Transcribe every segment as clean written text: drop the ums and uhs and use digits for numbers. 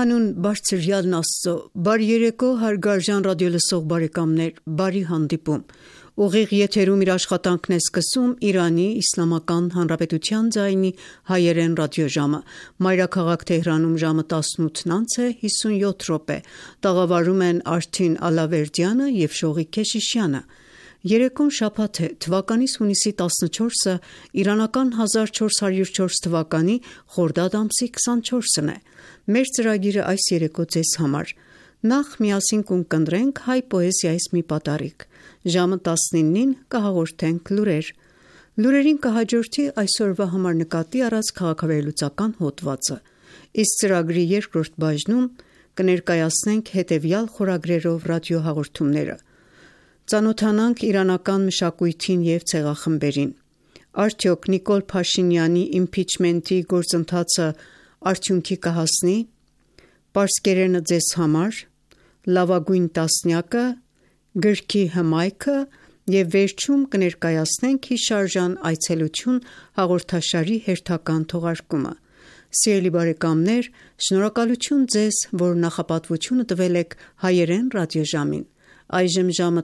Հանուն բարձրյալն Աստծո, բարի երեկո հարգարժան ռադիոլսող բարեկամներ, բարի հանդիպում։ Ուղիղ եթերում իր աշխատանքն է սկսում Իրանի Իսլամական Հանրապետության ձայնի հայերեն ռադիոժամը։ Մայրաքաղաք Թեհրանում ժամը 18:57, տաղավարում են Արթին Ալավերդյանը և Շողիկ Քեշիշյանը։ Երեկոն շաբաթ է, թվականի հունիսի 14-ը, իրանական 1404 թվականի խորդադ ամսի 24-ն է։ Մեր ծրագիրը այս երեկո ձեզ համար։ Նախ միասին կընտրենք հայ պոեզիայից մի պատառիկ։ Ժամը 19-ին կհաղորդենք լուրեր։ Լուրերին կհաջորդի այսօրվա համար նկատի առած քաղաքավերլուծական հոդվածը։ Իսկ ծրագրի երկրորդ բաժնում կներկայացնենք հետևյալ խորագրերով ռադիոհաղորդումները։ Ծանոթանանք իրանական մշակույթին և ցեղախմբերին։ Արդյոք Նիկոլ Փաշինյանի իմփիչմենթի գործընթացը արդյունքի կհասնի։ Պարսկերենը ձեզ համար, լավագույն տասնյակը, գրքի հմայքը և վերջում կներկայացնենք հիշարժան այցելություն հաղորդաշարի հերթական թողարկումը։ Սիրելի բարեկամներ, շնորհակալություն ձեզ, որ նախապատվությունը տվել եք հայերեն ռադիոժամին։ Այժմ ժամը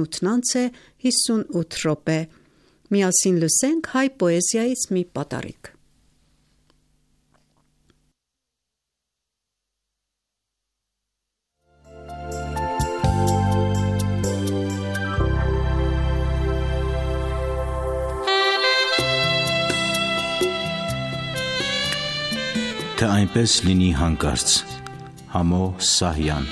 18:58։ Միասին լսենք հայ պոեզիայից մի պատառիկ։ Թե այնպես լինի հանկարծ, Համո Սահյան։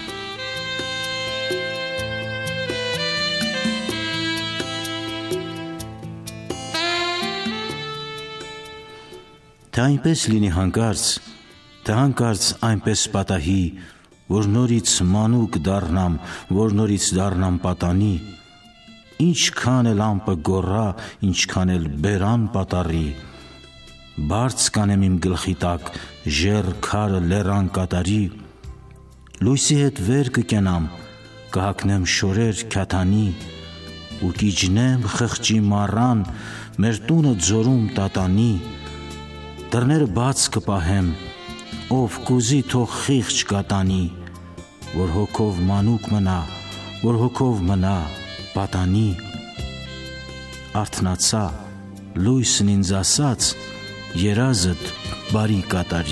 Թե այնպես լինի հանկարծ, թե հանկարծ այնպես պատահի, որ նորից մանուկ դառնամ, որ նորից դառնամ պատանի, ինչքան էլ ամպը գոռա, ինչքան էլ բերան պատառի, բարձ կանեմ իմ գլխի տակ, ժեր քարը լեռան կատարի, լույսի հետ վեր կկենամ, կհագնեմ շորեր քյաթանի, ու կիջնեմ խղճի մառան, մեր տունը ձորում տատանի, դռները բաց կպահեմ, ով կուզի թող խիղճ կատանի, որ հոգով մանուկ մնա, որ հոգով մնա պատանի, արթնացա, լույսն ինձ ասաց, երազդ բարի կատարի։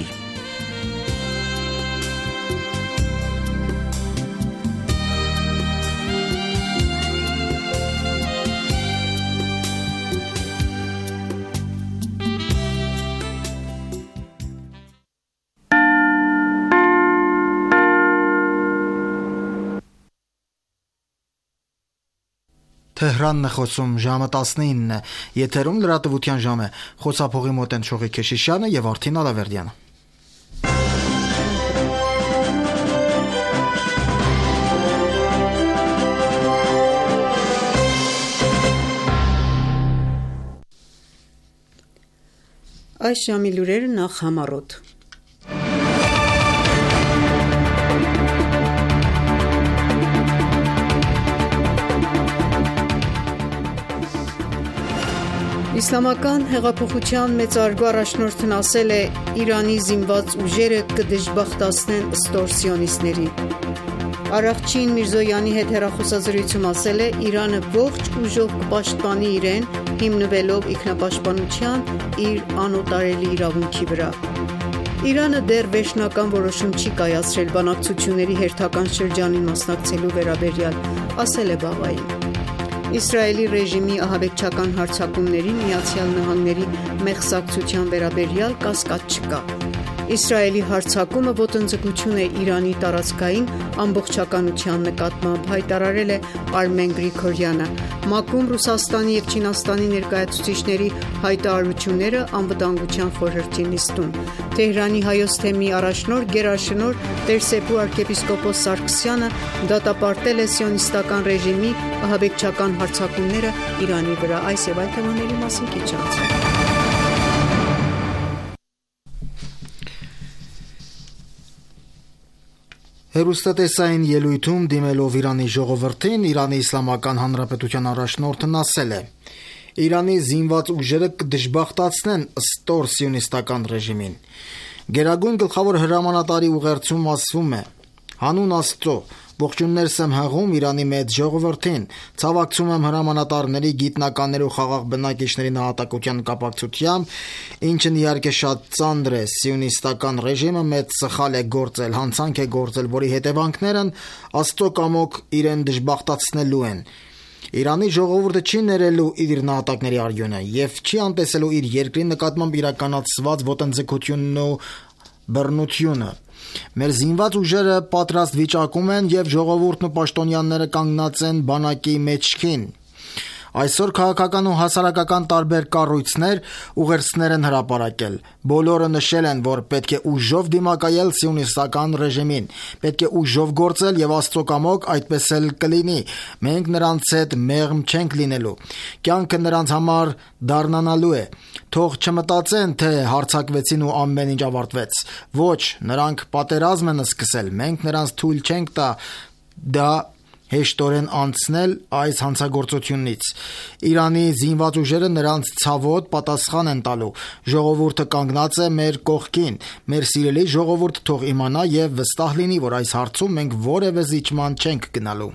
Թեհրանն է խոսում, ժամը 19 է, եթերում լրատվության ժամ է, խոսափողի մոտ են Շողիկ Քեշիշյանը և Արթին Ալավերդյանը։ Այս ժամի լուրերը նախ համառոտ։ Իսլամական հեղափոխության մեծարգո առաջնորդն ասել է Իրանի զինված ուժերը կդժբախտացնեն ստորսիոնիստներին։ Արաղչին Միրզոյանի հետ հեռախոսազրույցում ասել է Իրանը ողջ ուժով կպաշտպանի իրեն, հիմնվելով ինքնապաշտպանության իր անօտարելի իրավունքի վրա։ Իրանը դեռ վերջնական որոշում չի կայացրել բանակցությունների հերթական շրջանին մասնակցելու վերաբերյալ, ասել է Բաղային։ Իսրայելի ռեժիմի ահաբեկչական հարձակումներին ԱՄՆ-ի մեղսակցության վերաբերյալ կասկած չկա։ Իսրայելի հարձակումը ոտնձգություն է Իրանի տարածքային ամբողջականության նկատմամբ, հայտարարել է Արմեն Գրիգորյանը։ ՄԱԿ-ում Ռուսաստանի և Չինաստանի ներկայացուցիչների հայտարարությունները անվտանգության խորհրդի նիստում։ Թեհրանի հայոց թեմի առաջնորդ գերաշնորհ Տեր-Սեփու arczepiskopos Սարգսյանը դատապարտել է սիոնիստական ռեժիմի ահաբեկչական հարձակումները Իրանի վրա։ Այս եւ այլ թեմաների մասին քիչ անց։ Հեռուստատեսային ելույթում դիմելով Իրանի ժողովրդին, Իրանի Իսլամական Հանրապետության առաջնորդն ասել է. Իրանի զինված ուժերը կդժբախտացնեն ստոր սիոնիստական ռեժիմին։ Գերագույն գլխավոր հրամանատարի ուղերձում ասվում է. «Հանուն Աստծո, ողջուններս եմ հղում Իրանի մեծ ժողովրդին, ցավակցում եմ հրամանատարների, գիտնականների ու խաղաղ բնակիչների նահատակության կապակցությամբ, ինչն իհարկե շատ ծանր է, սիոնիստական ռեժիմը մեծ սխալ է գործել, հանցանք է գործել, որի հետևանքներն Աստծո կամոք իրեն դժբախտացնելու են։ Իրանի ժողովուրդը չի ներելու իր նահատակների արյունը եւ չի անտեսելու իր երկրի նկատմամբ իրականացված ոտնձգությունն ու բռնությունը։ Մեր զինված ուժերը պատրաստ վիճակում են եւ ժողովուրդն ու պաշտոնյաները կանգնած են բանակի մեջքին։ Այսօր քաղաքական ու հասարակական տարբեր կառույցներ ուղերձներ են հրապարակել։ Բոլորը նշել են, որ պետք է ուժով դիմակայել սիոնիստական ռեժիմին, պետք է ուժով գործել եւ Աստծո կամոք այդպես էլ կլինի։ Մենք նրանց հետ մեղմ չենք լինելու։ Կյանքը նրանց համար դառնանալու է։ Թող չմտածեն, թե հարձակվեցին ու ամեն ինչ ավարտվեց։ Ոչ, նրանք պատերազմ են սկսել։ Մենք նրանց թույլ չենք տա դա հեշտորեն անցնել այս հանցագործությունից։ Իրանի զինված ուժերը նրանց ցավոտ պատասխան են տալու։ Ժողովուրդը կանգնած է մեր կողքին։ Մեր սիրելի ժողովուրդը թող իմանա եւ վստահ լինի, որ այս հարցում մենք որևէ զիջման չենք գնալու։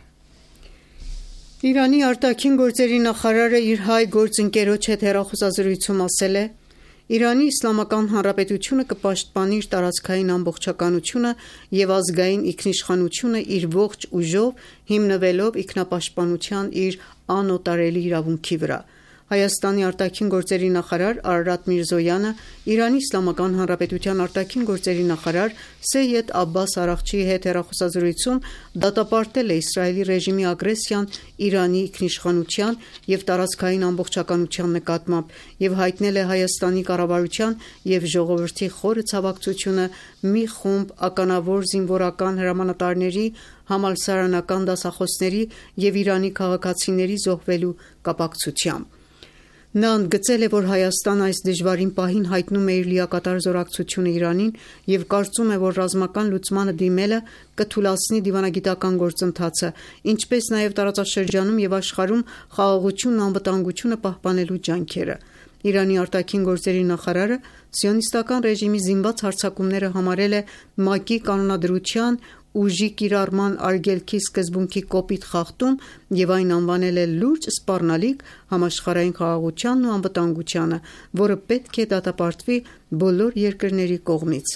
Իրանի արտաքին գործերի նախարարը իր հայ գործընկերոջ հետ հեռախոսազրույցում ասել է. «Իրանի Իսլամական Հանրապետությունը կպաշտպանի իր տարածքային ամբողջականությունը եւ ազգային ինքնիշխանությունը իր ողջ ուժով, հիմնվելով ինքնապաշտպանության իր անօտարելի իրավունքի վրա»։ Հայաստանի արտաքին գործերի նախարար Արարատ Միրզոյանը Իրանի Իսլամական Հանրապետության արտաքին գործերի նախարար Սեյեդ Աբբաս Արաղչիի հետ հեռախոսազրույցում դատապարտել է Իսրայելի ռեժիմի ագրեսիան Իրանի ինքնիշխանության եւ տարածքային ամբողջականության նկատմամբ եւ հայտնել է Հայաստանի կառավարության եւ ժողովրդի խորը ցավակցությունը մի խումբ ականավոր զինվորական հրամանատարների, համալսարանական դասախոսների եւ Իրանի քաղաքացիների զոհվելու կապակցությամբ։ Նա ընդգծել է, որ Հայաստանը այս դժվարին պահին հայտնում է իր լիակատար զորակցությունը Իրանին եւ կարծում է, որ ռազմական լուծմանը դիմելը կթուլացնի դիվանագիտական գործընթացը, ինչպես նաեւ տարածաշրջանում եւ աշխարհում խաղաղությունն ու անվտանգությունը պահպանելու ջանքերը։ Իրանի արտաքին գործերի նախարարը սիոնիստական ռեժիմի զինված հարձակումները համարել է ՄԱԿ-ի կանոնադրության ուժի կիրառման արգելքի սկզբունքի կոպիտ խախտում եւ այն անվանել է լուրջ սպառնալիք համաշխարհային խաղաղությանն ու անվտանգությանը, որը պետք է դատապարտվի բոլոր երկրների կողմից։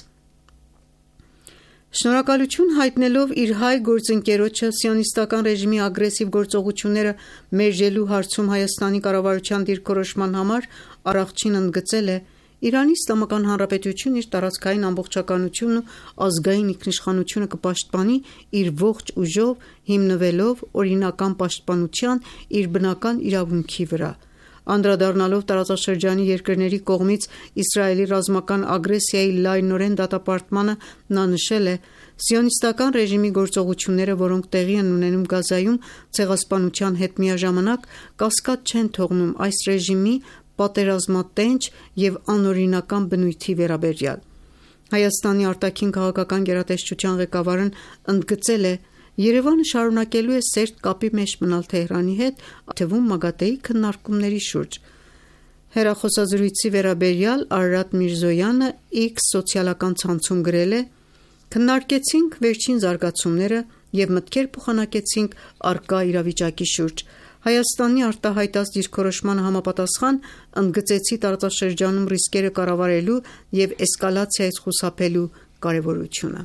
Շնորհակալություն հայտնելով իր հայ գործընկերոջը սիոնիստական ռեժիմի ագրեսիվ գործողությունները մերժելու հարցում Հայաստանի կառավարության դիրքորոշման համար Արաղչին ընդգծել է. «Իրանի Իսլամական Հանրապետությունն իր տարածքային ամբողջականությունն ու ազգային ինքնիշխանությունը կպաշտպանի իր ողջ ուժով, հիմնվելով օրինական պաշտպանության իր բնական իրավունքի վրա»։ Անդրադառնալով տարածաշրջանի երկրների կողմից Իսրայելի ռազմական ագրեսիայի լայնորեն դատապարտմանը, նա նշել է. «Սիոնիստական ռեժիմի գործողությունները, որոնք տեղի են ունենում Գազայում ցեղասպանության հետ միաժամանակ, կասկած չեն թողնում այս ռեժիմի պատերազմատենչ եւ անօրինական բնույթի վերաբերյալ»։ Հայաստանի արտաքին քաղաքական գերատեսչության ղեկավարն ընդգծել է. «Երևանը շարունակելու է սերտ կապի մեջ մնալ Թեհրանի հետ, թվում ՄԱԳԱՏԵ-ի քննարկումների շուրջ»։ Հեռախոսազրույցի վերաբերյալ Արարատ Միրզոյանը X սոցիալական ցանցում գրել է. «Քննարկեցինք վերջին զարգացումները եւ մտքեր փոխանակեցինք առկա իրավիճակի շուրջ։ Հայաստանի արտահայտած դիրքորոշմանը համապատասխան ընդգծեցի տարածաշրջանում ռիսկերը կառավարելու եւ էսկալացիայից խուսափելու կարեւորությունը»։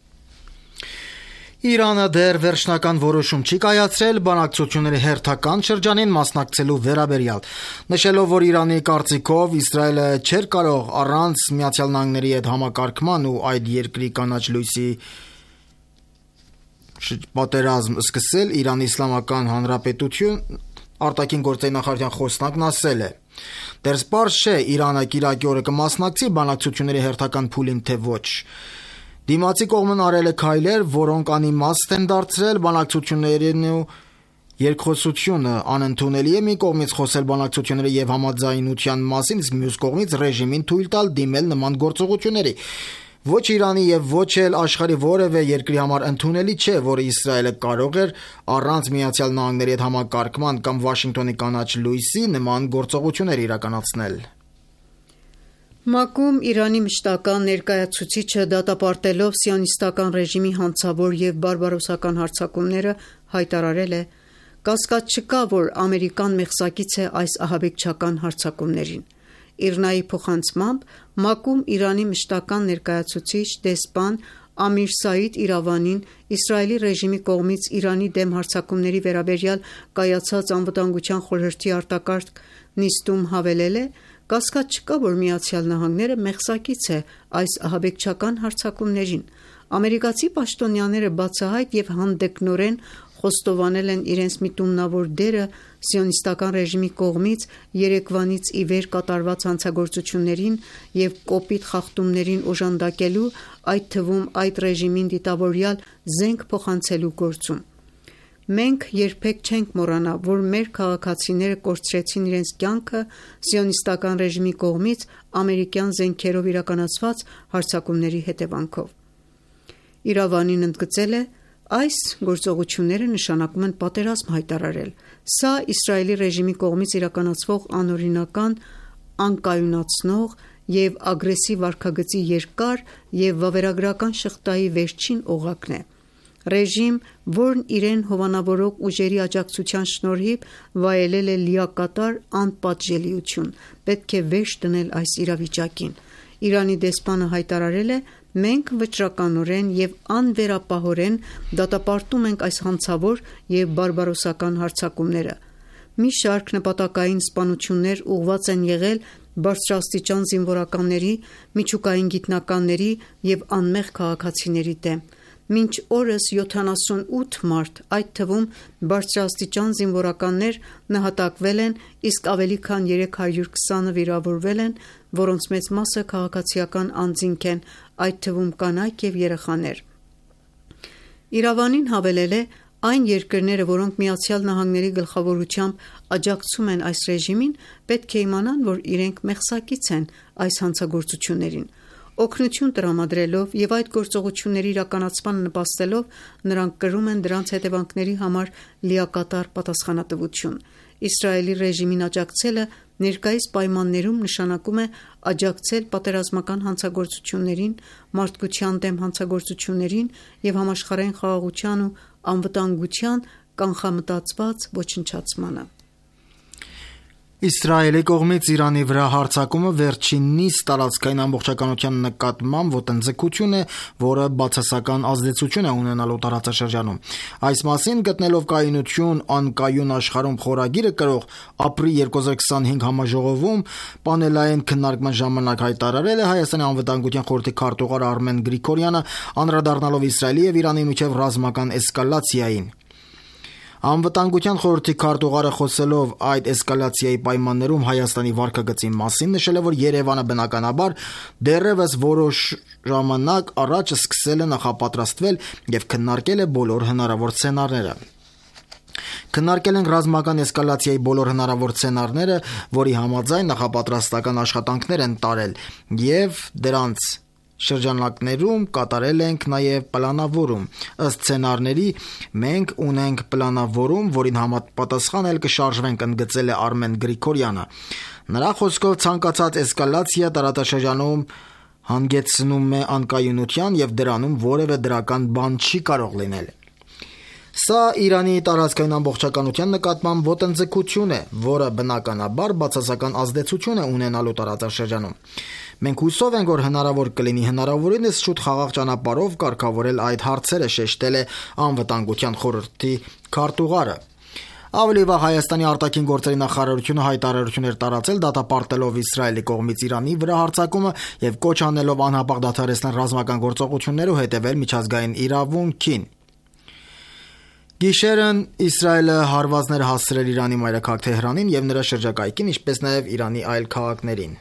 Իրանը դեռ վերջնական որոշում չի կայացրել բանակցությունների հերթական շրջանին մասնակցելու վերաբերյալ, նշելով, որ Իրանի կարծիքով Իսրայելը չէր կարող առանց ԱՄՆ-ի հետ համակարգման ու այդ երկրի կանաչ լույսի պատերազմ սկսել, Իրանի Իսլամական Հանրապետություն արտաքին գործերի նախարարության խոսնակն ասել է. «Դեռ սպառ չէ Իրանը կիրակի օրը կմասնակցի բանակցությունների հերթական փուլին, թե ոչ։ Դիմացի կողմն արել է քայլեր, որոնք անիմաստ են դարձրել բանակցություններին ու երկխոսությունը, անընդունելի է մի կողմից խոսել բանակցությունների եւ համաձայնության մասին, իսկ մյուս կողմից ռեժիմին թույլ տալ դիմել նման գործողությունների։ Ոչ Իրանի եւ ոչ էլ աշխարհի որևէ երկրի համար ընդունելի չէ, որ Իսրայելը կարող էր առանց ԱՄՆ-ի հետ համակարգման կամ Վաշինգտոնի կանաչ լույսի նման գործողություններ իրականացնել»։ ՄԱԿ-ում Իրանի մշտական ներկայացուցիչը դատապարտելով սիոնիստական ռեժիմի հանցավոր և բարբարոսական հարձակումները հայտարարել է. «Կասկած չկա, որ Ամերիկան մեղսակից է այս ահաբեկչական հարձակումներին»։ ԻՌՆԱ-ի փոխանցմամբ ՄԱԿ-ում Իրանի մշտական ներկայացուցիչ դեսպան Ամիր Սաիդ Իրավանին Իսրայելի ռեժիմի կողմից Իրանի դեմ հարձակումների վերաբերյալ կայացած Անվտանգության խորհրդի արտակարգ նիստում հավելել է. «Կասկած չկա, որ ԱՄՆ-ը մեղսակից է այս ահաբեկչական հարձակումներին»։ Ամերիկացի պաշտոնյաները բացահայտ և հանդգնորեն խոստովանել են իրենց միտումնավոր դերը սիոնիստական ռեժիմի կողմից երեկվանից ի վեր կատարված հանցագործություններին և կոպիտ խախտումներին օժանդակելու, այդ թվում այդ ռեժիմին դիտավորյալ զենք փոխանցելու գործում։ «Մենք երբեք չենք մոռանա, որ մեր քաղաքացիները կորցրեցին իրենց կյանքը սիոնիստական ռեժիմի կողմից ամերիկյան զենքերով իրականացված հարձակումների հետևանքով»։ Իրավանին ընդգծել է. «Այս գործողությունները նշանակում են պատերազմ հայտարարել։ Սա Իսրայելի ռեժիմի կողմից իրականացվող անօրինական, անկայունացնող և ագրեսիվ վարքագծի երկար և վավերագրական շղթայի վերջին օղակն է։ Ռեժիմ, որն իրեն հովանավորող ուժերի աջակցության շնորհիվ վայելել է լիակատար անպատժելիություն, պետք է վերջ դնել այս իրավիճակին»։ Իրանի դեսպանը հայտարարել է. «Մենք վճռականորեն և անվերապահորեն դատապարտում ենք այս հանցավոր և բարբարոսական հարձակումները։ Մի շարք նպատակային սպանություններ ուղղված են եղել բարձրաստիճան զինվորականների, միջուկային գիտնականների և անմեղ քաղաքացիների դեմ։ Մինչ օրս 78 մարդ, այդ թվում բարձրաստիճան զինվորականներ նահատակվել են, իսկ ավելի քան 320-ը վիրավորվել են, որոնց մեծ մասը քաղաքացիական անձինք են, այդ թվում կանայք և երեխաներ»։ Իրավանին հավելել է. «Այն երկրները, որոնք ԱՄՆ-ի գլխավորությամբ աջակցում են այս ռեժիմին, պետք է իմանան, որ իրենք մեղսակից են այս հանցագործություններին։ Օգնություն տրամադրելով և այդ գործողությունների իրականացմանը նպաստելով նրանք կրում են դրանց հետևանքների համար լիակատար պատասխանատվություն։ Իսրայելի ռեժիմին աջակցելը ներկայիս պայմաններում նշանակում է աջակցել պատերազմական հանցագործություններին, մարդկության դեմ հանցագործություններին և համաշխարհային խաղաղության ու անվտանգության կանխամտածված ոչնչացմանը»։ Իսրայելի կողմից Իրանի վրա հարձակումը վերջինիս տարածքային ամբողջականության նկատմամբ ոտնձգություն է, որը բացասական ազդեցություն է ունենալու տարածաշրջանում։ Այս մասին գտնելով կայունություն անկայուն աշխարհում խորագիրը կրող «Ապրի 2025» համաժողովում պանելային քննարկման ժամանակ հայտարարել է Հայաստանի անվտանգության խորհրդի քարտուղար Արմեն Գրիգորյանը, անդրադառնալով Իսրայելի և Իրանի միջև ռազմական էսկալացիային։ Անվտանգության խորհրդի քարտուղարը խոսելով այդ էսկալացիայի պայմաններում Հայաստանի վարքագծի մասին նշել է, որ Երևանը բնականաբար դեռևս որոշ ժամանակ առաջ սկսել է նախապատրաստվել և քննարկել է բոլոր հնարավոր սցենարները։ Քննարկել ենք ռազմական էսկալացիայի բոլոր հնարավոր սցենարները, որի համաձայն նախապատրաստական աշխատանքներ են տարել և դրանց շրջանակներում կատարել ենք նաև պլանավորում։ Ըստ սցենարների մենք ունենք պլանավորում, որին համապատասխան էլ կշարժվենք, ընդգծել է Արմեն Գրիգորյանը։ Նրա խոսքով ցանկացած էսկալացիա տարածաշրջանում հանգեցնում է անկայունության և դրանում որևէ դրական բան չի կարող լինել։ Սա Իրանի տարածքային ամբողջականության նկատմամբ ոտնձգություն է, որը բնականաբար բացասական ազդեցություն է ունենալու տարածաշրջանում։ Մենք հուսով ենք, որ հնարավոր կլինի հնարավորինս շուտ խաղաղ ճանապարհով կարգավորել այդ հարցերը, շեշտել է անվտանգության խորհրդի քարտուղարը։ Ավելի վաղ Հայաստանի արտաքին գործերի նախարարությունը հայտարարություն էր տարածել դատապարտելով Իսրայելի կողմից Իրանի վրա հարձակումը և կոչ անելով անհապաղ դադարեցնել ռազմական գործողությունները ու հետևել միջազգային իրավունքին։ Գիշերն Իսրայելը հարվածներ հասցրել Իրանի մայրաքաղաք Թեհրանին և նրա շրջակայքին, ինչպես նաև Իրանի այլ քաղաքներին։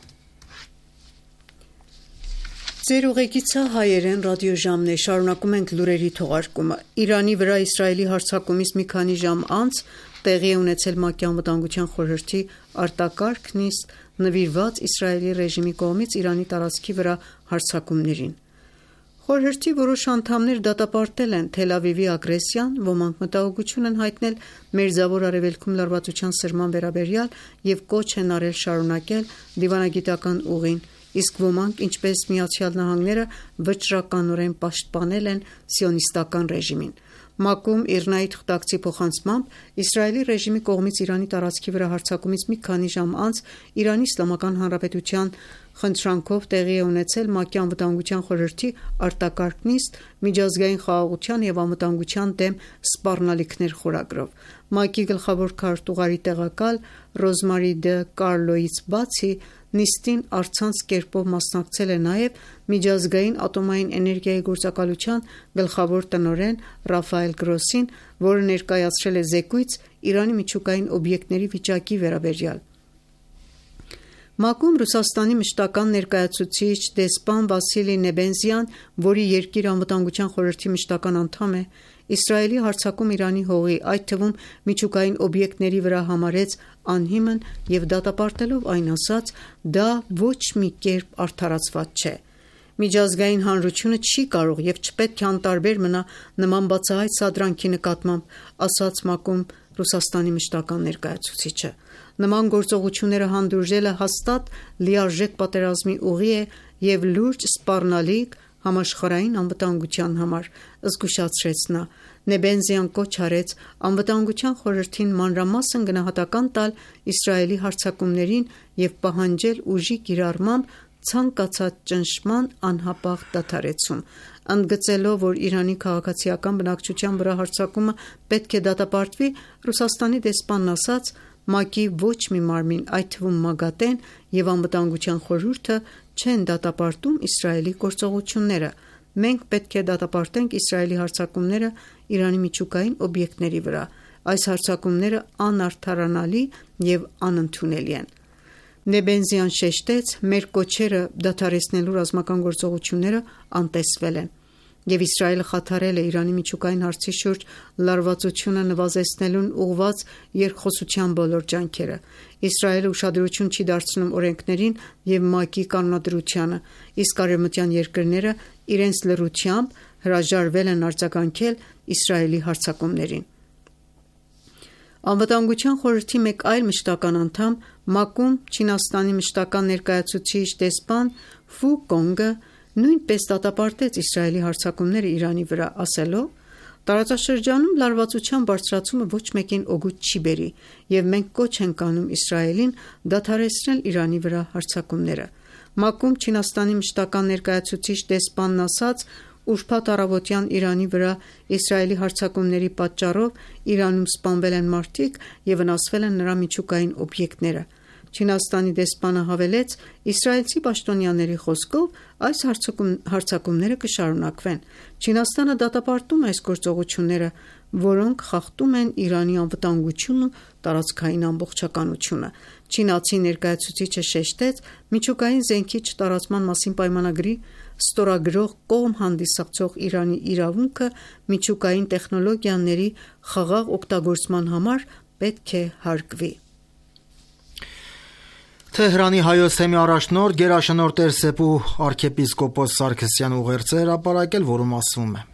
Ձեր ուղեկիցը հայերեն ռադիոժամն է, շարունակում ենք լուրերի թողարկումը։ Իրանի վրա Իսրայելի հարձակումից մի քանի ժամ անց տեղի է ունեցել ՄԱԿ-ի անվտանգության խորհրդի արտակարգ նիստ նվիրված Իսրայելի ռեժիմի կողմից Իրանի տարածքի վրա հարձակումներին։ Խորհրդի որոշ անդամներ դատապարտել են Թել Ավիվի ագրեսիան, ոմանք մտահոգություն են հայտնել Մերձավոր Արևելքում լարվածության սրման վերաբերյալ և կոչ են արել շարունակել դիվանագիտական ուղին իսկ ոմանք, ինչպես Միացյալ Նահանգները, վճռականորեն պաշտպանել են սիոնիստական ռեժիմին։ ՄԱԿ-ում ԻՌՆԱ-ի թղթակցի փոխանցմամբ Իսրայելի ռեժիմի կողմից Իրանի տարածքի վրա հարձակումից մի քանի ժամ անց Իրանի Իսլամական Հանրապետության խնդրանքով տեղի է ունեցել ՄԱԿ-ի Անվտանգության խորհրդի արտակարգ նիստ միջազգային խաղաղության և անվտանգության դեմ սպառնալիքներ խորագրով։ ՄԱԿ-ի գլխավոր քարտուղարի տեղակալ Ռոզմարի դը Կարլոյից բացի նիստին առցանց կերպով մասնակցել է նաև Միջազգային ատոմային էներգիայի գործակալության գլխավոր տնօրեն Ռաֆայել Գրոսին, որը ներկայացրել է զեկույց Իրանի միջուկային օբյեկտների վիճակի վերաբերյալ։ ՄԱԿ-ում Ռուսաստանի մշտական ներկայացուցիչ դեսպան Վասիլի Նեբենզյան, որի երկիրը Անվտանգության խորհրդի մշտական անդամ է, Իսրայելի հարձակում Իրանի հողի, այդ թվում միջուկային օբյեկտների վրա համարեց անհիմն և դատապարտելով այն ասաց. «Դա ոչ մի կերպ արդարացված չէ»։ Միջազգային հանրությունը չի կարող և չպետք է անտարբեր մնա նման բացահայտ սադրանքի նկատմամբ, ասաց ՄԱԿ-ում Ռուսաստանի մշտական ներկայացուցիչը։ Նման գործողությունները հանդուրժելը հաստատ լիարժեք պատերազմի ուղի է և լուրջ սպառնալիք համաշխարհային անվտանգության համար, զգուշացրեց նա։ Նեբենզյան կոչ արեց Անվտանգության խորհրդին մանրամասն գնահատական տալ Իսրայելի հարձակումներին և պահանջել ուժի կիրառմամբ ցանկացած ճնշման անհապաղ դադարեցում։ Ընդգծելով, որ Իրանի քաղաքացիական բնակչության վրա հարձակումը պետք է դատապարտվի, Ռուսաստանի դեսպանն ասաց. «ՄԱԿ-ի ոչ մի մարմին, այդ թվում ՄԱԳԱՏԷ-ն և Անվտանգության խորհուրդը չեն դատապարտում Իսրայելի գործողությունները։ Մենք պետք է դատապարտենք Իսրայելի հարձակումները Իրանի միջուկային օբյեկտների վրա։ Այս հարձակումները անարդարանալի և անընդունելի են»։ Նեբենզյան շեշտեց. «Մեր կոչերը դադարեցնելու ռազմական գործողությունները անտեսվել են, և Իսրայելը խաթարել է Իրանի միջուկային հարցի շուրջ լարվածությունը նվազեցնելուն ուղղված երկխոսության բոլոր ջանքերը։ Իսրայելը ուշադրություն չի դարձնում օրենքներին և ՄԱԿ-ի կանոնադրությանը, իսկ արևմտյան երկրները իրենց լռությամբ հրաժարվել են արձագանքել Իսրայելի հարձակումներին»։ Անվտանգության խորհրդի մեկ այլ մշտական անդամ, ՄԱԿ-ում Չինաստանի մշտական ներկայացուցիչ դեսպան Ֆու Կոնգը նույնպես դատապարտեց Իսրայելի հարձակումները Իրանի վրա, ասելով. «Տարածաշրջանում լարվածության բարձրացումը ոչ մեկին օգուտ չի բերի, և մենք կոչ ենք անում Իսրայելին դադարեցնել Իրանի վրա հարձակումները»։ ՄԱԿ-ում Չինաստանի մշտական ներկայացուցիչ դեսպանն ասաց. «Ուրբաթ առավոտյան Իրանի վրա Իսրայելի հարձակումների պատճառով Իրանում սպանվել են մարդիկ և վնասվել են նրա միջուկային օբյեկտները»։ Չինաստանի դեսպանը հավելեց. «Իսրայելցի պաշտոնյաների խոսքով այս հարձակումները կշարունակվեն։ Չինաստանը դատապարտում է այս գործողությունները, որոնք խախտում են Իրանի անվտանգությունն ու տարածքային ամբողջականությունը»։ Չինացի ներկայացուցիչը շեշտեց. «Միջուկային զենքի չտարածման մասին պայմանագրի ստորագրող կողմ հանդիսացող Իրանի իրավունքը միջուկային տեխնոլոգիաների խաղաղ օգտագործման համար պետք է հարգվի»։ Թեհրանի Հայոց թեմի առաջնորդ գերաշնորհ Տեր-Սեփու arczepiskopos Սարգսյան ուղերձը հրապարակել, որում ասվում է.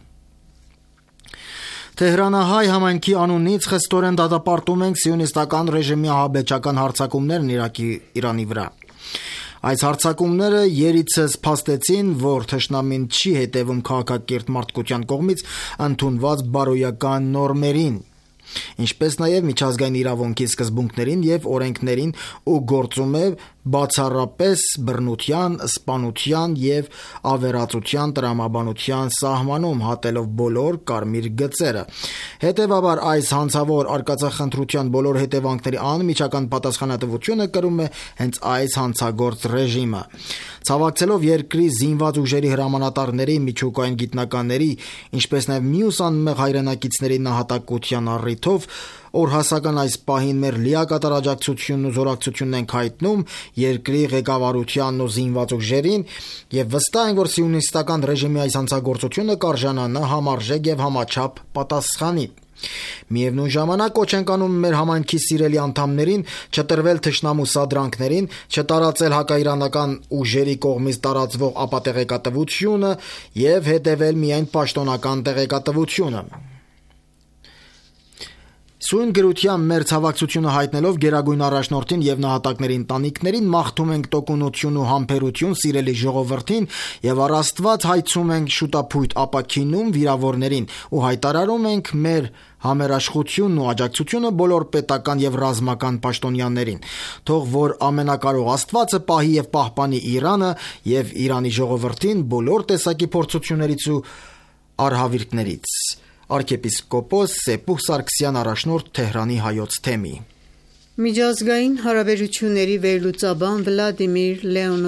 Թեհրանահայ համայնքի անունից խստորեն դատապարտում ենք սիոնիստական ռեժիմի ահաբեկչական հարձակումներն Իրանի վրա։ Այս հարձակումները երիցս փաստեցին, որ թշնամին չի հետևում քաղաքակիրթ մարդկության կողմից ընդունված բարոյական նորմերին, ինչպես նաև միջազգային իրավունքի սկզբունքներին և օրենքներին ու գործում է բացառապես բռնության, սպանության և ավերածության տրամաբանության սահմանում, հատելով բոլոր կարմիր գծերը։ Հետևաբար այս հանցավոր արկածախնդրության բոլոր հետևանքների անմիջական պատասխանատվությունը կրում է հենց այս հանցագործ ռեժիմը։ Ցավակցելով երկրի զինված ուժերի հրամանատարների, միջուկային գիտնականների, ինչպես նաև մյուս անմեղ հայրենակիցների նահատակության առիթով, օրհասական այս պահին մեր լիակատար աջակցությունն ու զորակցությունն ենք հայտնում երկրի ղեկավարությանն ու զինված ուժերին և վստահ ենք, որ սիոնիստական ռեժիմի այս հանցագործությունը կարժանանա համարժեք և համաչափ պատասխանի։ Միևնույն ժամանակ կոչ ենք անում մեր համայնքի սիրելի անդամներին չտրվել թշնամու սադրանքներին, չտարածել հակաիրանական ուժերի կողմից տարածվող ապատեղեկատվությունը և հետևել միայն պաշտոնական տեղեկատվությանը։ Սույն գրությամբ մեր ցավակցությունը հայտնելով Գերագույն առաջնորդին եւ նահատակների ընտանիքներին մաղթում ենք տոկունություն ու համբերություն սիրելի ժողովրդին եւ առ Աստված հայցում ենք շուտապույտ ապաքինում վիրավորներին ու հայտարարում ենք մեր համերաշխությունն ու աջակցությունը բոլոր պետական եւ ռազմական պաշտոնյաներին։ Թող որ ամենակարող Աստվածը պահի եւ պահպանի Իրանը եւ Իրանի ժողովրդին բոլոր տեսակի փորձություններից ու արհավիրքներից։ Արքեպիսկոպոս Սեպուհ Սարգսյան, առաջնորդ, Թեհրանի հայոց թեմի։ Միջազգային հարաբերությունների վերլուծաբան Վլադիմիր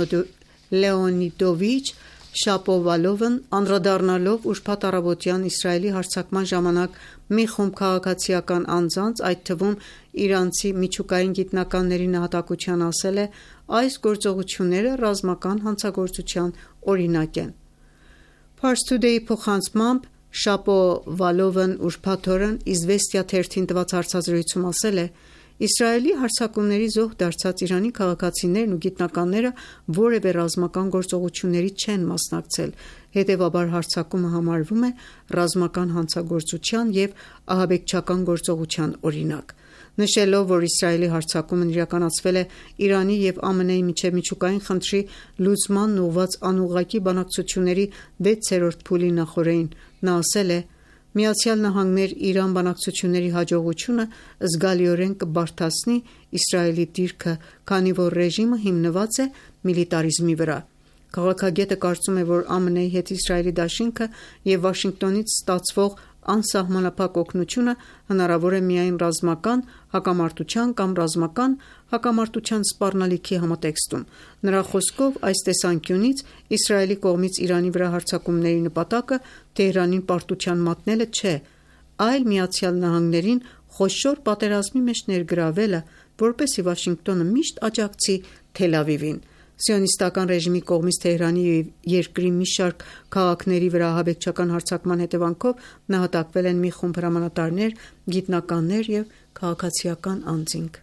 Լեոնիդովիչ Շապովալովն անդրադառնալով ուրբաթ առավոտյան Իսրայելի հարձակման ժամանակ մի խումբ քաղաքացիական անձանց, այդ թվում իրանցի միջուկային գիտնականների նահատակության ասել է. այս գործողությունները ռազմական հանցագործության օրինակ են։ Pars Today-ի փոխանցմամբ Շապովալովն ուրբաթ օրն Իզվեստիա թերթին տված հարցազրույցում ասել է. Իսրայելի հարձակումների զոհ դարձած Իրանի քաղաքացիներն ու գիտնականները որևէ ռազմական գործողությունների չեն մասնակցել, հետևաբար հարձակումը համարվում է ռազմական հանցագործության եւ ահաբեկչական գործողության օրինակ։ Նշելով, որ Իսրայելի հարձակումն իրականացվել է Իրանի եւ ԱՄՆ-ի միջև միջուկային խնդրի լուծմանն ուղղված անուղղակի բանակցությունների 6-րդ փուլի նախօրեին, նա ասել է. ԱՄՆ-Իրան բանակցությունների հաջողությունը զգալիորեն կբարդացնի Իսրայելի դիրքը, քանի որ ռեժիմը հիմնված է միլիտարիզմի վրա։ Քաղաքագետը կարծում է, որ ԱՄՆ-ի հետ Իսրայելի դաշինքը եւ Վաշինգտոնից ստացվող անսահմանափակ օգնությունը հնարավոր է միայն ռազմական հակամարտության կամ ռազմական հակամարտության սպառնալիքի համատեքստում։ Նրա խոսքով, այս տեսանկյունից Իսրայելի կողմից Իրանի վրա հարձակումների նպատակը Թեհրանին պարտության մատնելը չէ, այլ ԱՄՆ-ին խոշոր պատերազմի մեջ ներգրավելը, որպեսզի Վաշինգտոնը միշտ աջակցի Թել Ավիվին։ Սիոնիստական ռեժիմի կողմից Թեհրանի և երկրի մի շարք քաղաքների վրա ահաբեկչական հարձակման հետևանքով նահատակվել են մի խումբ հրամանատարներ, գիտնականներ և քաղաքացիական անձինք։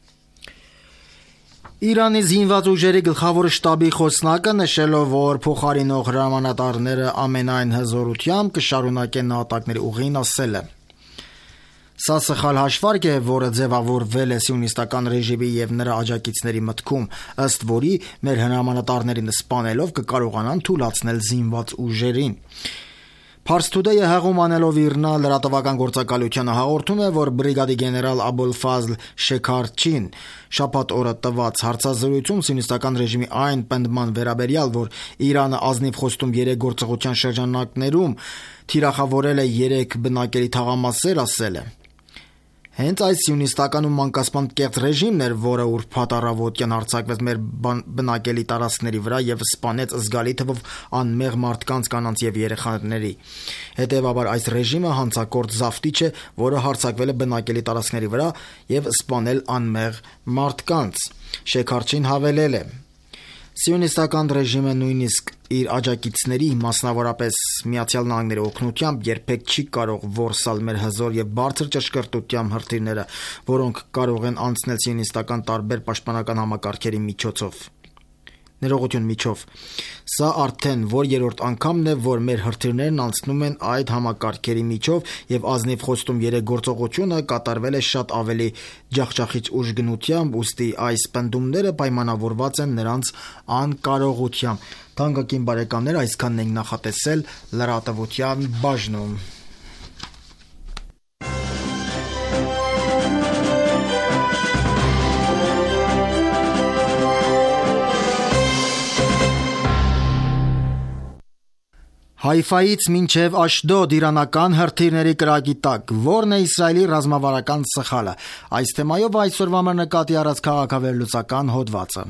Իրանի զինված ուժերի գլխավոր շտաբի խոսնակը նշելով, որ փոխարինող հրամանատարները ամենայն հզորությամբ կշարունակեն նահատակների ուղին, ասել է. Սա սխալ հաշվարկ է, որը ձևավորվել է սիոնիստական ռեժիմի եւ նրա աջակիցների մտքում, ըստ որի մեր հրամանատարներին սպանելով կկարողանան թուլացնել զինված ուժերին։ Pars Today-ը հաղում անելով Իրնա լրատվական գործակալությանը հաղորդում է, որ բրիգադի գեներալ Աբոլֆազլ Շեքարչին շաբաթ օրը տված հարցազրույցում սիոնիստական ռեժիմի այն պնդման վերաբերյալ, որ Իրանը ազնիվ խոստում 3 գործողության շրջանակներում թիրախավորել է 3 բնակելի թաղամասեր, ասել է. Հենց այս սիոնիստական ու մանկասպան կեղծ ռեժիմն էր, որը ուրբաթ առավոտյան հարձակվեց մեր բնակելի տարածքների վրա եւ սպանեց զգալի թվով անմեղ մարդկանց, կանանց եւ երեխաների։ Հետևաբար այս ռեժիմը հանցակորդ զավթիչ է, որը հարձակվել է բնակելի տարածքների վրա եւ սպանել անմեղ մարդկանց։ Շեքարչին հավելել է. Սիոնիստական ռեժիմը նույնիսկ իր աջակիցների, մասնավորապես ԱՄՆ-ի օգնությամբ երբեք չի կարող որսալ մեր հզոր եւ բարձր ճշգրտությամբ հրթիռները, որոնք կարող են անցնել սիոնիստական տարբեր պաշտպանական համակարգերի միջոցով։ Ներողություն միջով։ Սա արդեն որ երրորդ անգամն է, որ մեր հրթիռներն անցնում են այդ համակարգերի միջով եւ ազնիվ խոստում 3 գործողությունը կատարվել է շատ ավելի ջախջախիչ ուժգնությամբ, ուստի այս պնդումները պայմանավորված են նրանց անկարողությամբ։ Թանկագին բարեկամներ, այսքանն ենք նախատեսել լրատվության բաժնում։ Հայֆայից մինչև Աշդոդ իրանական հրթիռների կրակի տակ, որն է Իսրայելի ռազմավարական սխալը։ Այս թեմայով այսօրվա մեր նկատի առած քաղաքավերլուծական հոդվածը։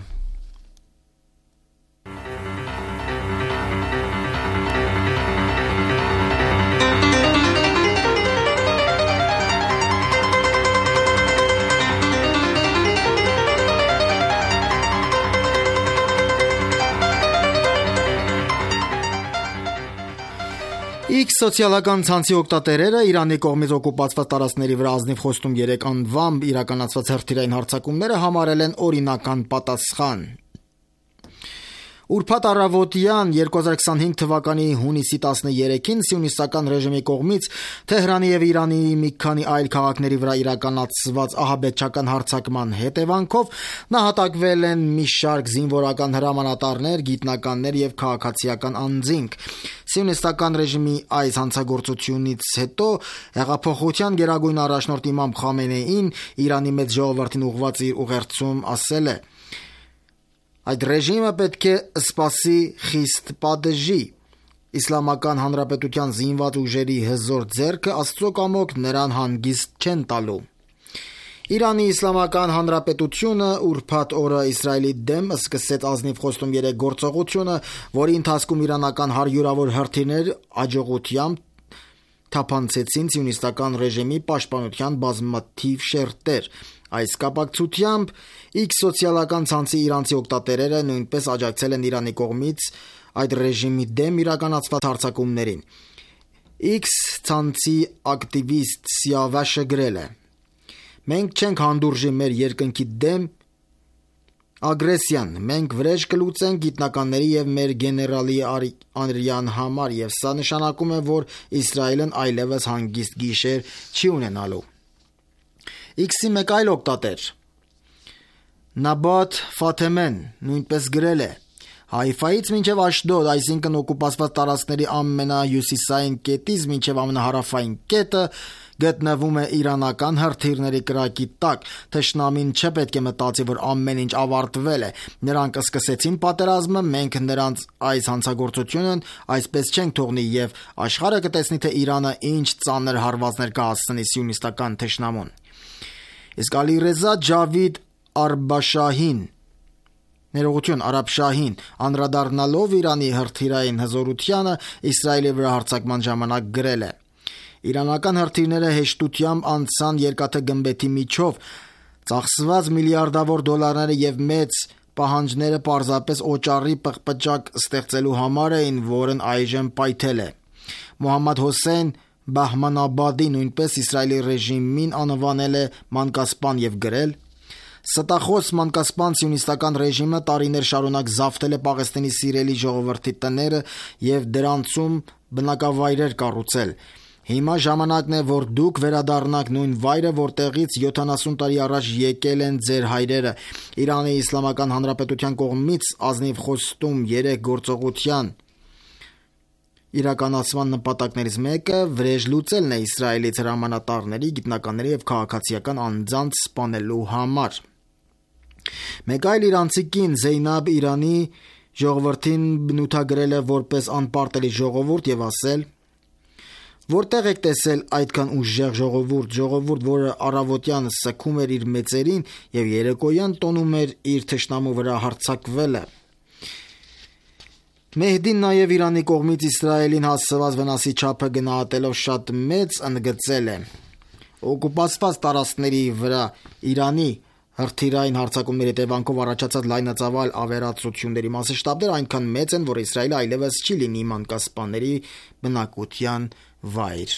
X սոցիալական ցանցի օգտատերերը Իրանի կողմից օկուպացված տարածքների վրա ազնիվ խոստում 3 անվամբ իրականացված հրթիռային հարձակումները համարել են օրինական պատասխան։ Ուրբաթ առավոտյան 2025 թվականի հունիսի 13-ին սիոնիստական ռեժիմի կողմից Թեհրանի եւ Իրանի մի քանի այլ քաղաքների վրա իրականացված ահաբեկչական հարձակման հետևանքով նահատակվել են մի շարք զինվորական հրամանատարներ, գիտնականներ եւ քաղաքացիական անձինք։ Սիոնիստական ռեժիմի այս հանցագործությունից հետո հեղափոխության գերագույն առաջնորդ Իմամ Խամենեին Իրանի մեծ ժողովրդին ուղղված իր ուղերձում ասել է. Այդ ռեժիմը պետք է սպասի խիստ պատժի։ Իսլամական հանրապետության զինված ուժերի հզոր ձեռքը Աստծո կամոք նրան հանգիստ չեն տալու։ Իրանի Իսլամական Հանրապետությունը ուրբաթ օրը Իսրայելի դեմ սկսեց ազնիվ խոստում 3 գործողությունը, որի ընթացքում իրանական հարյուրավոր հրթիռներ աջողությամբ թափանցեցին սիոնիստական ռեժիմի պաշտպանության բազմաթիվ շերտեր։ Այս կապակցությամբ X սոցիալական ցանցի իրանցի օգտատերերը նույնպես աջակցել են Իրանի կողմից այդ ռեժիմի դեմ իրականացված հարձակումներին։ X ցանցի ակտիվիստ Սիավաշը գրել է. Մենք չենք հանդուրժի մեր երկնքի դեմ ագրեսիան, մենք վրեժ կլուծենք գիտնականների եւ մեր գեներալի Անրյան համար, եւ սա նշանակում է, որ Իսրայելն այլևս հանգիստ գիշեր չի ունենալու։ X-ի մեկ այլ օգտատեր Նաբատ Ֆաթեմեն նույնպես գրել է. Հայֆայից մինչև Աշդոդ, այսինքն օկուպացված տարածքների ամենահյուսիսային կետից մինչև ամենահարավային կետը գտնվում է իրանական հրթիռների կրակի տակ։ Թշնամին չպետք է մտածի, որ ամեն ինչ ավարտվել է։ Նրանք սկսեցին պատերազմը, մենք նրանց այս հանցագործությունն այսպես չենք թողնի եւ աշխարհը կտեսնի, թե Իրանը ինչ ծանր հարվածներ կհասցնի սիոնիստական թշնամուն։ Իսկ Ալիռեզա Ջավիդ Արբաշահին Ներողություն Արաբշահին անդրադառնալով Իրանի հրթիռային հզորությանը Իսրայելի վրա հարձակման ժամանակ գրել է. Իրանական հրթիռները հեշտությամբ անցան երկաթե գմբեթի միջով, ծախսված միլիարդավոր դոլարները եւ մեծ պահանջները պարզապես օճառի պղպջակ ստեղծելու համար էին, որն այժմ պայթել է։ Մոհամմադ Հոսեյն Բահմանաբադի նույնպես Իսրայելի ռեժիմին անվանել է մանկասպան եւ գրել. Ստախոս մանկասպան սիոնիստական ռեժիմը տարիներ շարունակ զավթել է Պաղեստինի սիրելի ժողովրդի տները եւ դրանցում բնակավայրեր կառուցել։ Հիմա ժամանակն է, որ դուք վերադառնաք նույն վայրը, որտեղից 70 տարի առաջ եկել են ձեր հայրերը։ Իրանի Իսլամական Հանրապետության կողմից ազնիվ խոստում 3 գործողության իրականացման նպատակներից մեկը վրեժ լուծելն է Իսրայելից հրամանատարների, գիտնականների եւ քաղաքացիական անձանց սպանելու համար։ Մեկ այլ իրանցի կին Զեյնաբ Իրանի ժողովրդին բնութագրել է որպես անպարտելի ժողովուրդ եւ ասել. Որտեղ եք տեսել այդքան ուժեղ ժողովուրդ, որը առավոտյան սգում էր իր մեծերին եւ երեկոյան տոնում էր իր թշնամու վրա հարձակվելը։ Մեհդին նաև Իրանի կողմից Իսրայելին հասցված վնասի չափը գնահատելով շատ մեծ ընդգծել է. Օկուպացված տարածքների վրա Իրանի հրթիռային հարձակումների հետևանքով առաջացած լայնածավալ ավերածությունների մասշտաբները այնքան մեծ են, որ Իսրայելը այլևս չի լինի մանկասպանների բնակության վայր։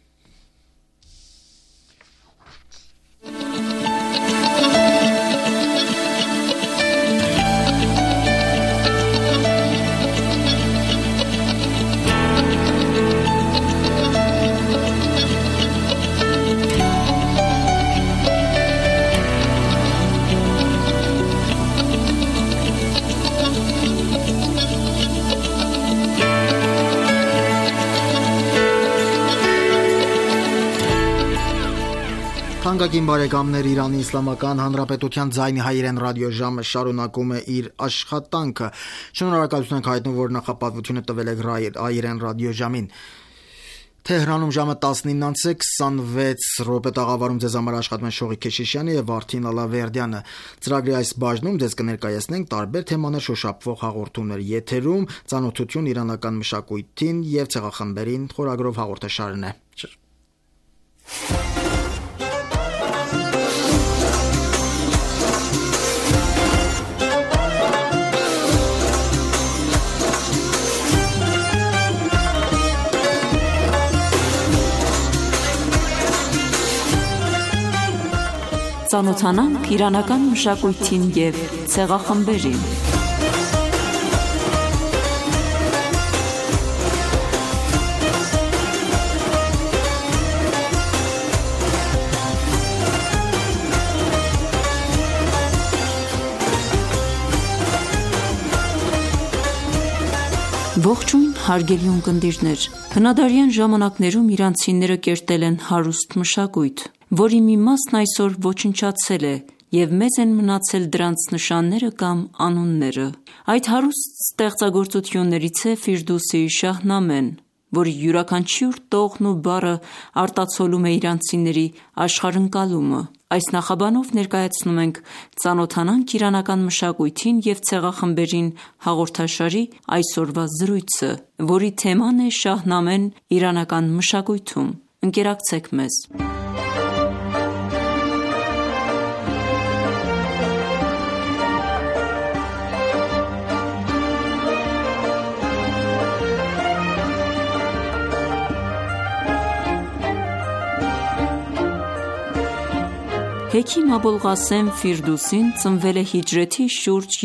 Թանկագին բարեկամներ, Իրանի Իսլամական Հանրապետության ձայնի հայերեն ռադիոժամը շարունակում է իր աշխատանքը։ Շնորհակալություն ենք հայտնում, որ նախապատվությունը տվել եք հայերեն ռադիոժամին։ Թեհրանում ժամը 19:26 տաղավարում ձեզ համար աշխատում են Շողիկ Քեշիշյանը եւ Վարդին Ալավերդյանը։ Ծրագրի այս բաժնում ձեզ կներկայացնենք տարբեր թեմաներ շոշափող հաղորդումներ եթերում, ծանոթություն իրանական մշակույթին եւ ցեղախմբերին խորագրով հաղորդաշարն է։ Ծանոթանանք իրանական մշակույթին եւ ցեղախմբերին։ Ողջույն հարգելի ունկնդիրներ, հնադարյան ժամանակներում իրանցիները կերտել են հարուստ մշակույթ, որի մի մասն այսօր ոչնչացել է և մեծ են մնացել դրանց նշանները կամ անունները։ Այդ հարուստ ստեղծագործություններից է Ֆիրդուսիի Շահնամեն, որի յուրաքանչյուր տողն ու բառը արտացոլում է իրանցիների աշխարհընկալումը։ Այս նախաբանով ներկայացնում ենք «Ծանոթանանք իրանական մշակույթին և ցեղախմբերին» հաղորդաշարի այսօրվա զրույցը, որի թեման է Շահնամեն իրանական մշակույթում։ Ընկերակցեք մեզ։ Հեքիմ Աբոլղասեմ Ֆիրդուսին ծնվել է հիջրեթի շուրջ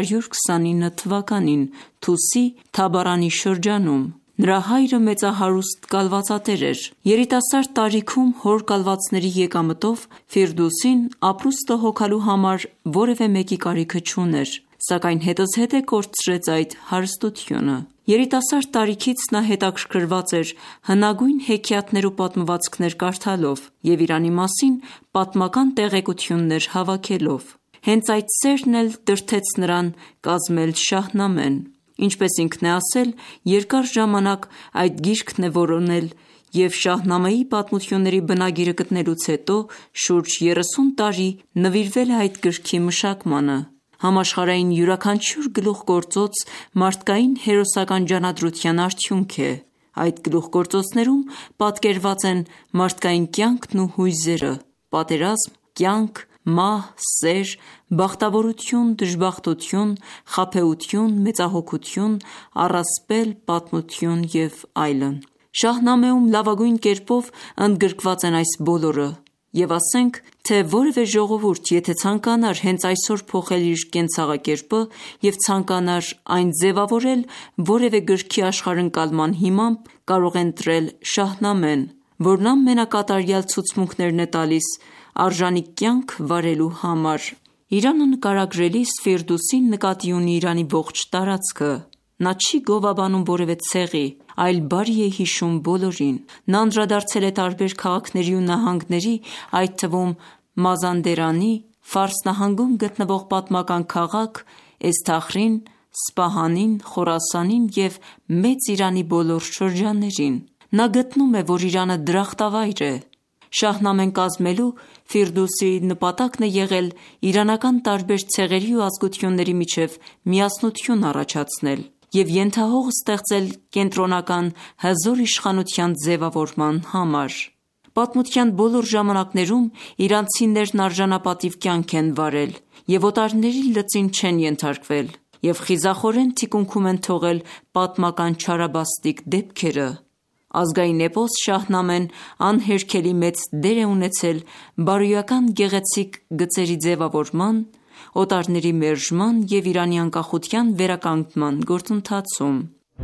329 թվականին Թուսի Թաբարանի շրջանում։ Նրա հայրը մեծահարուստ կալվածատեր էր։ Երիտասարդ տարիքում հոր կալվածների եկամտով Ֆիրդուսին ապրուստը հոգալու համար որևէ մեկի կարիքը չուներ, սակայն հետզհետե կորցրեց այդ հարստությունը։ Երիտասարդ տարիքից նա հետաքրքրված էր հնագույն հեքիաթներ ու պատմվածքներ կարդալով և Իրանի մասին պատմական տեղեկություններ հավաքելով։ Հենց այդ սերն էլ դրդեց նրան կազմել Շահնամեն։ Ինչպես ինքն է ասել, երկար ժամանակ այդ գիրքն է որոնել և Շահնամեի պատմությունների բնագիրը գտնելուց հետո շուրջ 30 տարի նվիրվել է այդ գրքի մշակմանը։ Համաշխարհային յուրաքանչյուր գլուխգործոց մարդկային հերոսական ջանադրության արդյունք է։ Այդ գլուխգործոցներում պատկերված են մարդկային կյանքն ու հույզերը, պատերազմ, կյանք, մահ, սեր, բախտավորություն, դժբախտություն, խաբեություն, մեծահոգություն, առասպել, պատմություն և այլն։ Շահնամեում լավագույն կերպով ընդգրկված են այս բոլորը, և ասենք, թե որևէ ժողովուրդ, եթե ցանկանար հենց այսօր փոխել իր կենցաղակերպը և ցանկանար այն ձևավորել որևէ գրքի աշխարհընկալման հիմամբ, կարող է ընտրել Շահնամեն, որն ամենակատարյալ ցուցմունքներն է տալիս արժանի կյանք վարելու համար։ Իրանը նկարագրելիս Ֆիրդուսին նկատի ունի Իրանի ողջ տարածքը։ Նա չի գովաբանում որևէ ցեղի, այլ բարի է հիշում բոլորին։ Նա անդրադարձել է տարբեր քաղաքների ու նահանգների, այդ թվում Մազանդերանի, Ֆարս նահանգում գտնվող պատմական քաղաք Էսթախրին, Սպահանին, Խորասանին և Մեծ Իրանի բոլոր շրջաններին։ Նա գտնում է, որ Իրանը դրախտավայր է։ Շահնամեն կազմելու Ֆիրդուսիի նպատակն է եղել իրանական տարբեր ցեղերի ու ազգությունների միջև միասնություն առաջացնել և ենթահող ստեղծել կենտրոնական հզոր իշխանության ձևավորման համար։ Պատմության բոլոր ժամանակներում իրանցիներն արժանապատիվ կյանք են վարել և օտարների լծին չեն ենթարկվել և խիզախորեն թիկունքում են թողել պատմական չարաբաստիկ դեպքերը։ Ազգային էպոս Շահնամեն անհերքելի մեծ դեր է ունեցել բարոյական գեղեցիկ գծերի ձևավորման, օտարների մերժման և Իրանի անկախության վերականգնման գործընթացում։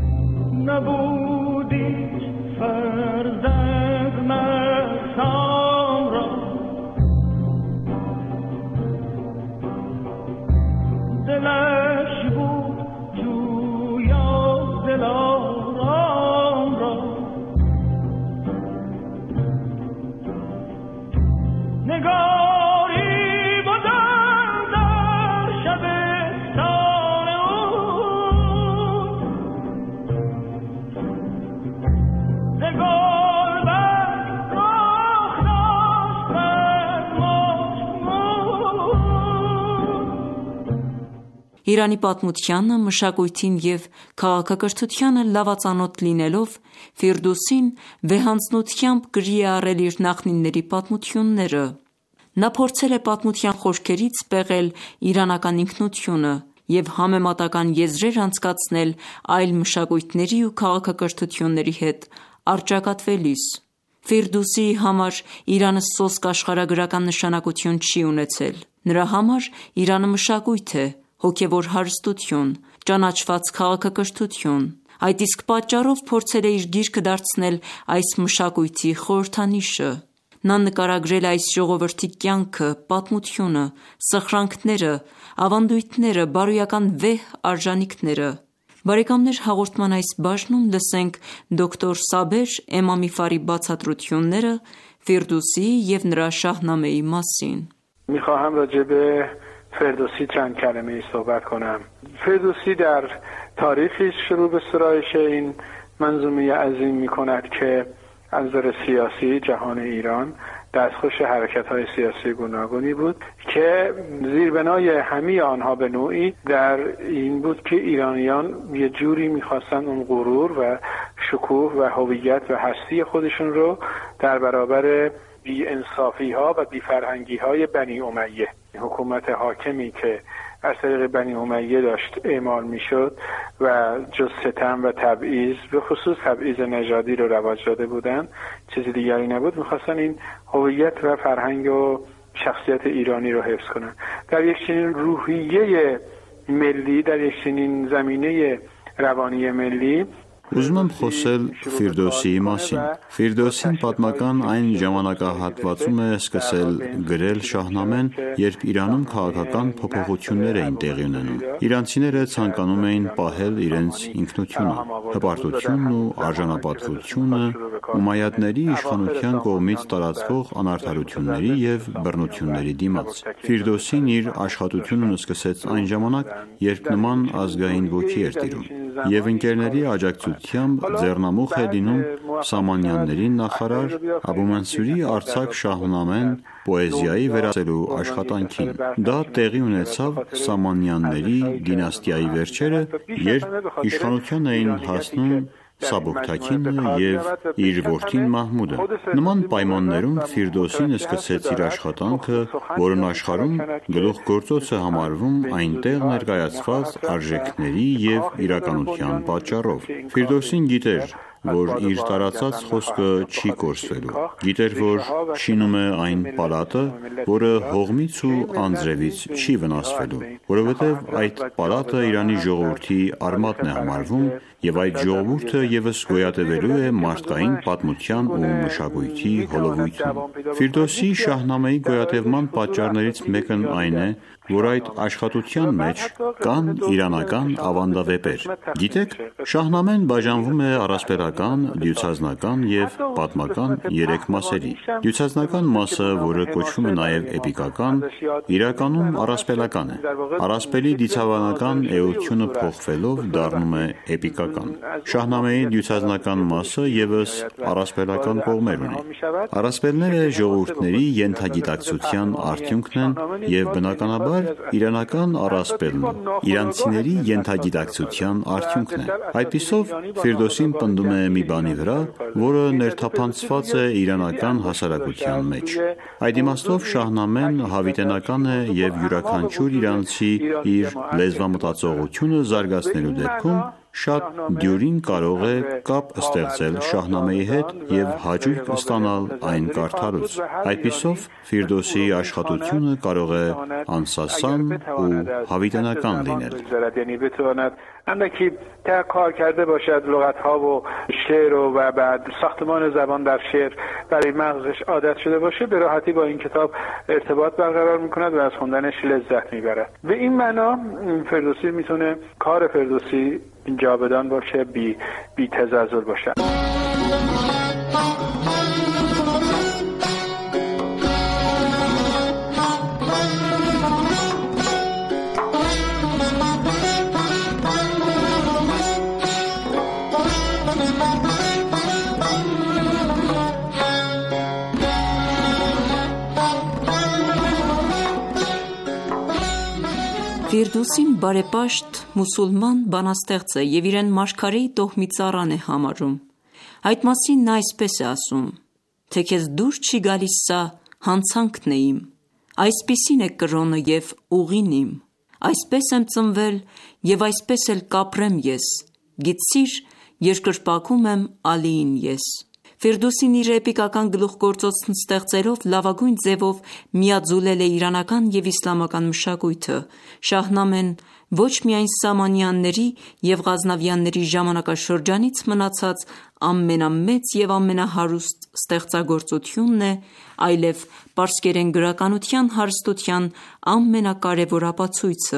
Իրանի պատմությանը, մշակույթին և քաղաքակրթությանը լավածանոթ լինելով, Ֆիրդուսին վեհանձնությամբ գրի է առել իր նախնիների պատմությունները։ Նա փորձել է պատմության խորքերից պեղել իրանական ինքնությունը և համեմատական եզրեր անցկացնել այլ մշակույթների ու քաղաքակրթությունների հետ առճակատվելիս։ Ֆիրդուսիի համար Իրանը սոսկ աշխարհագրական նշանակություն չի ունեցել։ Նրա համար Իրանը մշակույթ է, հոգևոր հարստություն, ճանաչված քաղաքակրթություն։ Այդ իսկ պատճառով փորձել է իր գիրքը դարձնել այս մշակույթի խորհրդանիշը։ Նա նկարագրել է այս ժողովրդի կյանքը, պատմությունը, սխրանքները, ավանդույթները, բարոյական վեհ արժանիքները։ Բարեկամներ, հաղորդման այս բաժնում լսենք դոկտոր Սաբեր Էմամի բացատրությունները Ֆիրդուսիի և նրա Շահնամեի մասին։ میخواهم راجع به فردوسی چند کلمه صحبت کنم. فردوسی در تاریخی شروع به سرایش این منظومه عظیم میکند که از نظر سیاسی جهان ایران دستخوش حرکت‌های سیاسی گوناگونی بود که زیربنای همه آنها به نوعی در این بود که ایرانیان یه جوری می‌خواستن اون غرور و شکوه و هویت و هستی خودشون رو در برابر بی‌انصافی‌ها و بی‌فرهنگی‌های بنی امیه، حکومت حاکمی که از طریق بنی امیه داشت اعمال میشد و جز ستم و تبعیض به خصوص تبعیض نژادی رو رواج داده بودن، چیزی دیگری نبود. میخواستن این هویت و فرهنگ و شخصیت ایرانی رو حفظ کنن. در یک چنین روحیه ملی، در یک چنین زمینه روانی ملی Ուզում եմ խոսել Ֆիրդոսիի մասին։ Ֆիրդոսին պատմական այն ժամանակահատվածում է սկսել գրել Շահնամեն, երբ Իրանում քաղաքական փոփոխություններ էին տեղի ունենում։ Իրանցիները ցանկանում էին պահել իրենց ինքնությունը, հպարտությունն ու արժանապատվությունը ումայադների իշխանության կողմից տարածվող անարդարությունների և բռնությունների դիմաց։ Ֆիրդոսին իր աշխատությունն սկսեց այն ժամանակ, երբ նման ազգային ոգի էր տիրում, և ընկերների աջակցությամբ ձեռնամուխ է լինում Սամանյանների նախարար Աբու Մансուրի արձակ Շահնամեն պոեզիայի վերածելու աշխատանքին։ Դա տեղի ունեցավ Սամանյանների դինաստիայի վերջերը, երբ իշխանության էին հասնում Սաբուքթաքինը և իր որդին Մահմուդը։ Նման պայմաններում Ֆիրդոսին սկսեց իր աշխատանքը, որն աշխարհում գլուխգործոց է համարվում այնտեղ ներկայացված արժեքների և իրականության պատճառով։ Ֆիրդոսին գիտեր, որ իր տարածած խոսքը չի կորսվելու, գիտեր, որ շինում է այն պալատը, որը հողմից ու անձրևից չի վնասվելու, որովհետև այդ պալատը Իրանի ժողովրդի արմատն է համարվում, և այդ ժողովուրդը ևս գոյատևելու է մարդկային պատմության ու մշակույթի հոլովույթում։ Ֆիրդոսի Շահնամեի գոյատևման պատճառներից մեկն այն է, որ այդ աշխատության մեջ կան իրանական ավանդավեպեր։ Գիտեք, Շահնամեն բաժանվում է առասպելական, դյուցազնական և պատմական 3 մասերի։ Դյուցազնական մասը, որը կոչվում է նաև էպիկական, իրականում առասպելական է։ Առասպելի դիցավանական էությունը փոխվելով դառնում է էպիկական։ Շահնամեի դյուցազնական մասը ևս առասպելական կողմեր ունի։ Առասպելները ժողովուրդների ենթագիտակցության արդյունքն են և բնականաբար իրանական առասպելն իրանցիների ենթագիտակցության արդյունքն է։ Այդպիսով Ֆիրդոսին պնդում է մի բանի վրա, որը ներթափանցված է իրանական հասարակության մեջ։ Այդ իմաստով Շահնամեն հավիտենական է և յուրաքանչյուր իրանցի իր լեզվամտածողությունը զարգացնելու դեպքում շատ դյուրին կարող է կապ ստեղծել Շահնամեի հետ և հաճույք ստանալ այն կարդալուց։ Այդպիսով Ֆիրդոսիի աշխատությունը կարող է անսասան ու հավիտենական լինել։ اندکی کار کرده باشد لغت‌ها و شعر و بعد ساختمان زبان در شعر برای مغزش عادت شده باشه، به راحتی با این کتاب ارتباط برقرار می‌کند و از خوندنش لذت می‌برد. به این معنا فردوسی میتونه کار فردوسی جاودان باشه، بی تزلزل باشه. Ֆիրդուսին բարեպաշտ մուսուլման բանաստեղծ է և իրեն մարգարեի տոհմի ծառան է համարում։ Այդ մասին նա այսպես է ասում. «Թե քեզ դուր չի գալիս սա, հանցանքն է իմ, այսպիսին է կրոնը և ուղին իմ, այսպես եմ ծնվել և այսպես էլ կապրեմ ես, գիտցիր, երկրպագում եմ Ալիին ես»։ Ֆիրդուսին իր էպիկական գլուխգործոցն ստեղծելով լավագույն ձևով միաձուլել է իրանական և իսլամական մշակույթը։ Շահնամեն ոչ միայն Սամանյանների և Ղազնավյանների ժամանակաշրջանից մնացած ամենամեծ և ամենահարուստ ստեղծագործությունն է, այլև պարսկերեն գրականության հարստության ամենակարևոր ապացույցը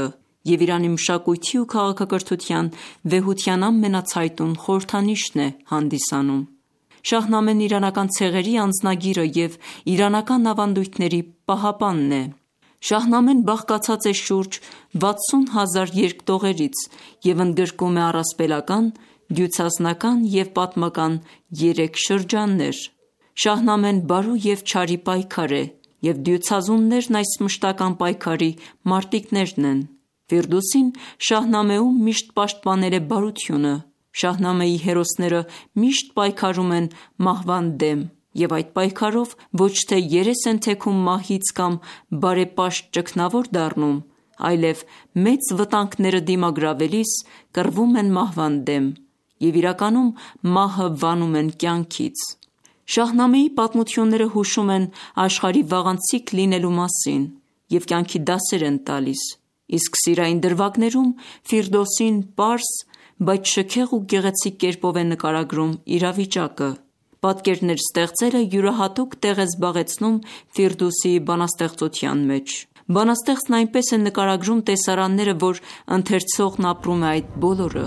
և Իրանի մշակույթի ու քաղաքակրթության վեհության ամենացայտուն խորհրդանիշն է հանդիսանում։ Շահնամեն իրանական ցեղերի անձնագիրը և իրանական ավանդույթների պահապանն է։ Շահնամեն բաղկացած է շուրջ 60,000 երկտողերից և ընդգրկում է առասպելական, դյուցազնական և պատմական 3 շրջաններ։ Շահնամեն բարու և չարի պայքար է, և դյուցազուններն այս մշտական պայքարի մարտիկներն են։ Ֆիրդուսին Շահնամեում միշտ պաշտպանել է բարությունը։ Շահնամեի հերոսները միշտ պայքարում են մահվան դեմ և այդ պայքարով ոչ թե երես են թեքում մահից կամ բարեպաշտ ճգնավոր դառնում, այլև մեծ վտանգները դիմագրավելիս կռվում են մահվան դեմ և իրականում մահը վանում են կյանքից։ Շահնամեի պատմությունները հուշում են աշխարհի վաղանցիկ լինելու մասին և կյանքի դասեր են տալիս, իսկ սիրային դրվագներում Ֆիրդոսին պարզ, բայց շքեղ ու գեղեցիկ կերպով է նկարագրում իրավիճակը։ Պատկերներ ստեղծելը յուրահատուկ տեղ է զբաղեցնում Ֆիրդուսիի բանաստեղծության մեջ։ Բանաստեղծն այնպես է նկարագրում տեսարանները, որ ընթերցողն ապրում է այդ բոլորը։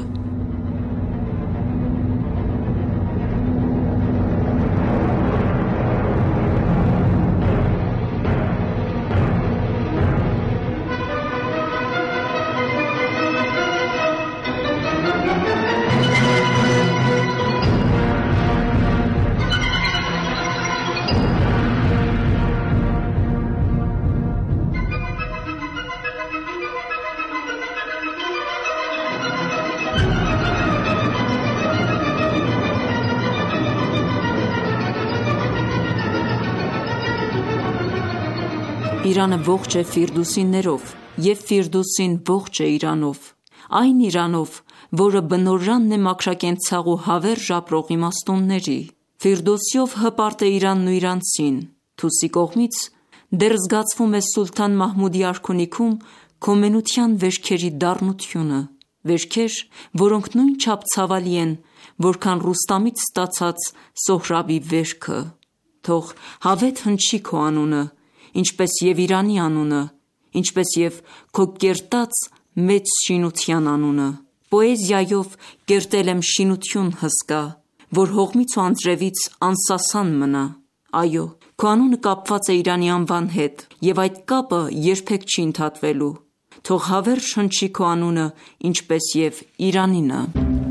Իրանը ողջ է Ֆիրդուսիներով, և Ֆիրդուսին ողջ է Իրանով։ Այն Իրանով, որը բնօրրանն է մաքրակենցաղ ու հավերժ ապրող իմաստունների։ Ֆիրդուսիով հպարտ է Իրանն ու իրանցին։ Թուսի կողմից դեռ զգացվում է Սուլթան Մահմուդի արքունիքում քոմենության վերքերի դառնությունը, վերքեր, որոնք նույնչափ ցավալի են, որքան Ռուստամից ստացած Սոհրաբի վերքը։ Թող հավետ հնչի քո անունը, ինչպես և Իրանի անունը, ինչպես և քո կերտած մեծ շինության անունը։ Պոեզիայով կերտել եմ շինություն հսկա, որ հողմից ու անձրևից անսասան մնա։ Այո, քո անունը կապված է Իրանի անվան հետ, և այդ կապը երբեք չի ընդհատվելու։ Թող հավերժ հնչի քո անունը, ինչպես և Իրանինը։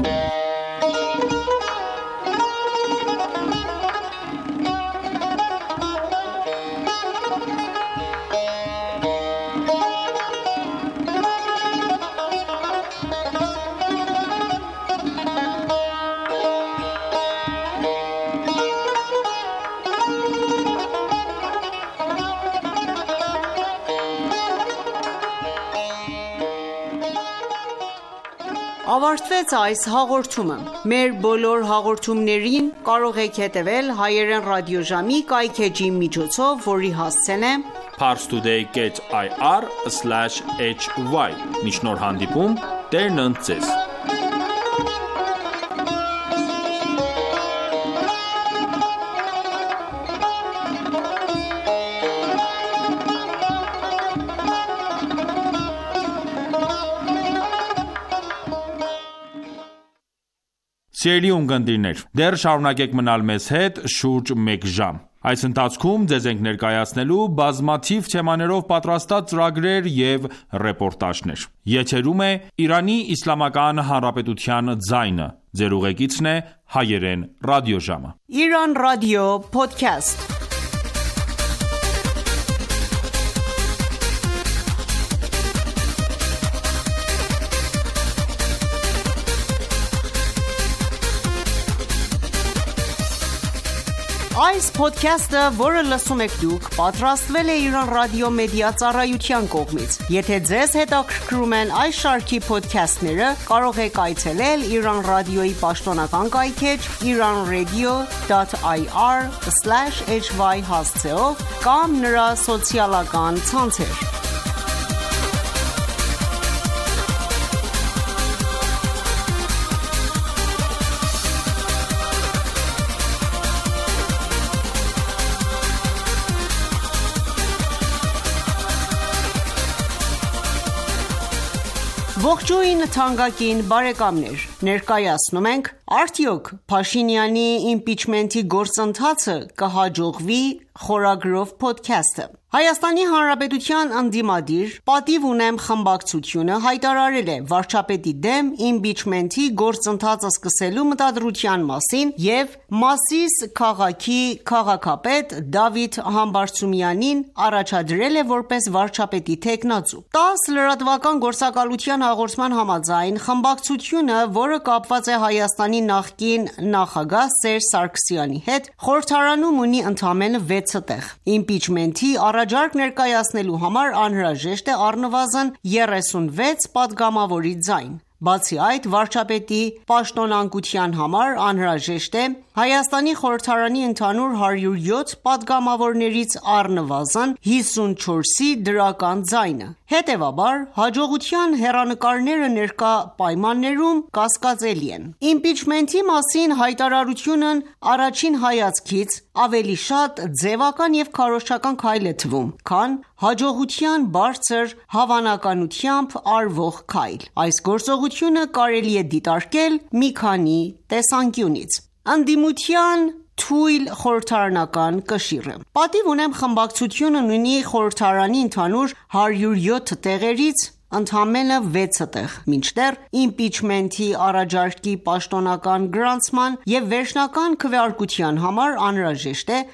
Ավարտվեց այս հաղորդումը։ Մեր բոլոր հաղորդումներին կարող եք հետևել հայերեն ռադիոժամի կայքէջի միջոցով, որի հասցեն է parstoday.ir/hy։ Մինչ նոր հանդիպում, Տերն ընդ ձեզ։ Սիրելի ունկնդիրներ, դեռ շարունակեք մնալ մեզ հետ շուրջ մեկ ժամ։ Այս ընթացքում ձեզ ենք ներկայացնելու բազմաթիվ թեմաներով պատրաստած ծրագրեր և ռեպորտաժներ։ Եթերում է Իրանի Իսլամական Հանրապետության ձայնը։ Ձեր ուղեկիցն է հայերեն ռադիոժամը։ Iran Radio Podcast։ Այս podcast-ը, որը լսում եք դուք, պատրաստվել է Iran Radio Media ծառայության կողմից։ Եթե ձեզ հետաքրքրում են այս շարքի podcast-ները, կարող եք այցելել Iran Radio-ի պաշտոնական կայքէջ iranradio.ir/hy հասցեով կամ նրա սոցիալական ցանցեր։ Ողջույն թանկագին բարեկամներ, ներկայացնում ենք «Արդյոք Փաշինյանի իմպիչմենթի գործընթացը կհաջողվի» խորագրով փոդքասթը։ Հայաստանի Հանրապետության ընդդիմադիր «Պատիվ ունեմ» խմբակցությունը հայտարարել է վարչապետի դեմ իմպիչմենթի գործընթացը սկսելու մտադրության մասին և Մասիս քաղաքի քաղաքապետ Դավիթ Համբարձումյանին առաջադրել է որպես վարչապետի թեկնածու։ ՏԱՍՍ լրատվական գործակալության հաղորդման համաձայն, խմբակցությունը, որը կապված է Հայաստանի նախկին նախագահ Սերժ Սարգսյանի հետ, խորհրդարանում ունի ընդամենը 6 տեղ։ Իմպիչմենթի առաջարկ ներկայացնելու համար անհրաժեշտ է առնվազն 36 պատգամավորի ձայն։ Բացի այդ, վարչապետի պաշտոնանկության համար անհրաժեշտ է Հայաստանի խորհրդարանի ընդհանուր 107 պատգամավորներից առնվազն 54-ի դրական ձայնը։ Հետևաբար, հաջողության հեռանկարները ներկա պայմաններում կասկածելի են։ Իմպիչմենթի մասին հայտարարությունն առաջին հայացքից ավելի շատ ձևական և քարոզչական քայլ է թվում, քան հաջողության բարձր հավանականությամբ արվող քայլ։ Այս գործողությունը կարելի է դիտարկել մի քանի տեսանկյունից։ Ընդդիմության թույլ խորհրդարանական կշիռը։ Պատիվ ունեմ խմբակցությունն ունի խորհրդարանի ընդհանուր 107 տեղերից ընդամենը 6 տեղ, մինչդեռ իմպիչմենթի առաջարկի պաշտոնական գրանցման և վերջնական քվեարկության համար անհրաժեշտ է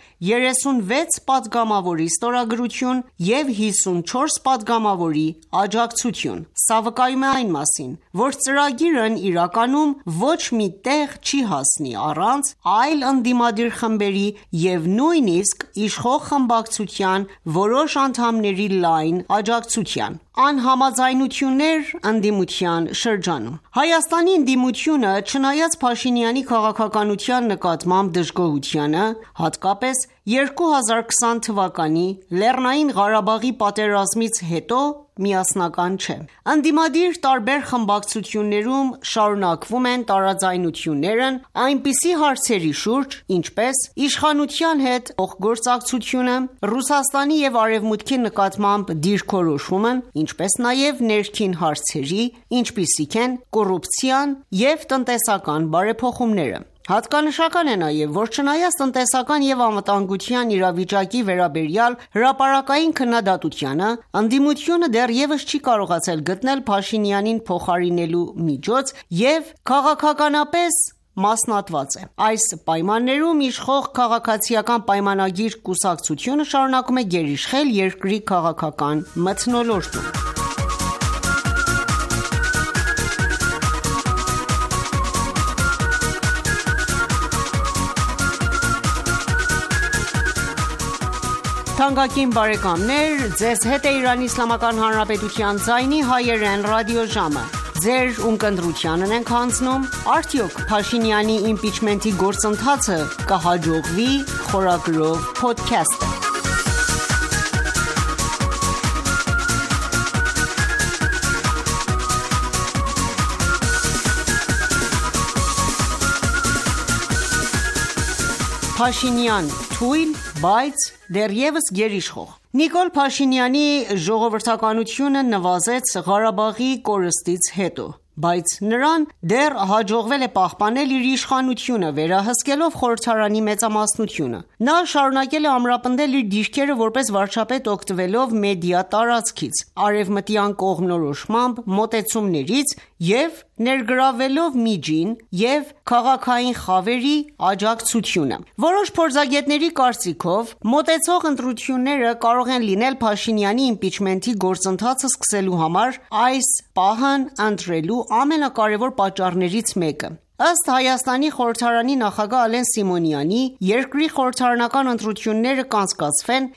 36 պատգամավորի ստորագրություն և 54 պատգամավորի աջակցություն։ Սա վկայում է այն մասին, որ ծրագիրն իրականում ոչ մի տեղ չի հասնի առանց այլ ընդդիմադիր խմբերի և նույնիսկ իշխող խմբակցության որոշ անդամների լայն աջակցության։ Անհամաձայնություններ ընդդիմության շրջանում։ Հայաստանի ընդդիմությունը, չնայած Փաշինյանի քաղաքականության նկատմամբ դժգոհությանը, հատկապես 2020 թվականի Լեռնային Ղարաբաղի պատերազմից հետո միասնական չէ։ Ընդդիմադիր տարբեր խմբակցություններում շարունակվում են տարաձայնություններն այնպիսի հարցերի շուրջ, ինչպես իշխանության հետ փոխգործակցությունը, Ռուսաստանի և Արևմուտքի նկատմամբ դիրքորոշումն, ինչպես նաև ներքին հարցերի, ինչպիսիք են կոռուպցիան և տնտեսական բարեփոխումները։ Հատկանշական է նաև, որ չնայած տնտեսական և անվտանգության իրավիճակի վերաբերյալ հրապարակային քննադատությանը, ընդդիմությունը դեռևս չի կարողացել գտնել Փաշինյանին փոխարինելու միջոց և քաղաքականապես մասնատված է։ Այս պայմաններում իշխող Քաղաքացիական պայմանագիր կուսակցությունը շարունակում է գերիշխել երկրի քաղաքական մթնոլորտում։ Թանկագին բարեկամներ, ձեզ հետ է Իրանի Իսլամական Հանրապետության ձայնի հայերեն ռադիոժամը։ Ձեր ունկնդրությանն ենք հանձնում «Արդյոք Փաշինյանի իմպիչմենթի գործընթացը կհաջողվի» խորագրով փոդքասթը։ Փաշինյան թույլ, բայց դեռևս գերիշխող։ Նիկոլ Փաշինյանի ժողովրդականությունը նվազեց Ղարաբաղի կորստից հետո, բայց նրան դեռ հաջողվել է պահպանել իր իշխանությունը, վերահսկելով խորհրդարանի մեծամասնությունը։ Նա շարունակել է ամրապնդել իր դիրքերը որպես վարչապետ օգտվելով մեդիա տարածքից, արևմտյան կողմնորոշմամբ մոտեցումներից և ներգրավելով միջին և քաղաքային խավերի աջակցությունը։ Որոշ փորձագետների կարծիքով, մոտեցող ընտրությունները կարող են լինել Փաշինյանի իմպիչմենթի գործընթացը սկսելու համար այս պահն ընտրելու ամենակարևոր պատճառներից մեկը։ Ըստ Հայաստանի խորհրդարանի նախագահ Ալեն Սիմոնյանի, երկրի խորհրդարանական ընտրությունները կանցկացվեն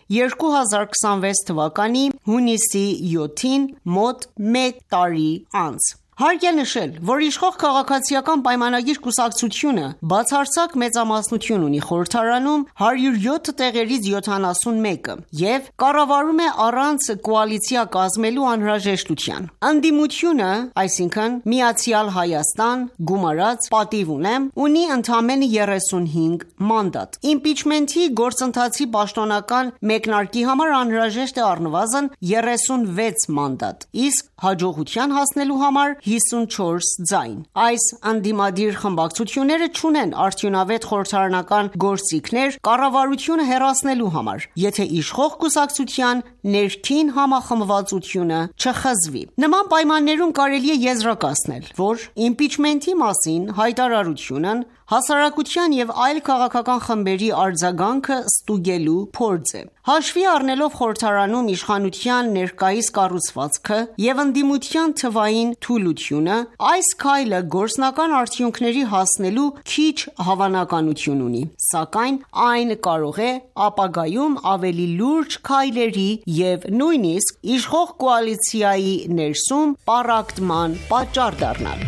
2026 թվականի հունիսի 7-ին, մոտ մեկ տարի անց։ Հարկ է նշել, որ իշխող քաղաքացիական պայմանագիր կուսակցությունը բացարձակ մեծամասնություն ունի խորհրդարանում 107 տեղերից 71-ը և կառավարում է առանց կոալիցիա կազմելու անհրաժեշտության։ Ընդդիմությունը, այսինքն Միացյալ Հայաստան, գումարած պատիվ ունեմ, ունի ընդամենը 35 մանդատ։ Իմպիչմենթի գործընթացի պաշտոնական մեկնարկի համար անհրաժեշտ է առնվազն 36 մանդատ, իսկ հաջողության հասնելու համար 54 ձայն։ Այս ընդդիմադիր խմբակցությունները չունեն արդյունավետ խորհրդարանական գործիքներ կառավարությունը հեռացնելու համար, եթե իշխող կուսակցության ներքին համախմբվածությունը չխզվի։ Նման պայմաններում կարելի է եզրակացնել, որ իմպիչմենթի մասին հայտարարությունն հասարակության և այլ քաղաքական խմբերի արձագանքը ստուգելու փորձ է։ Հաշվի առնելով խորհրդարանում իշխանության ներկայիս կառուցվածքը և ընդդիմության թվային թուլությունը, այս քայլը գործնական արդյունքների հասնելու քիչ հավանականություն ունի, սակայն այն կարող է ապագայում ավելի լուրջ քայլերի և նույնիսկ իշխող կոալիցիայի ներսում պառակտման պատճառ դառնալ։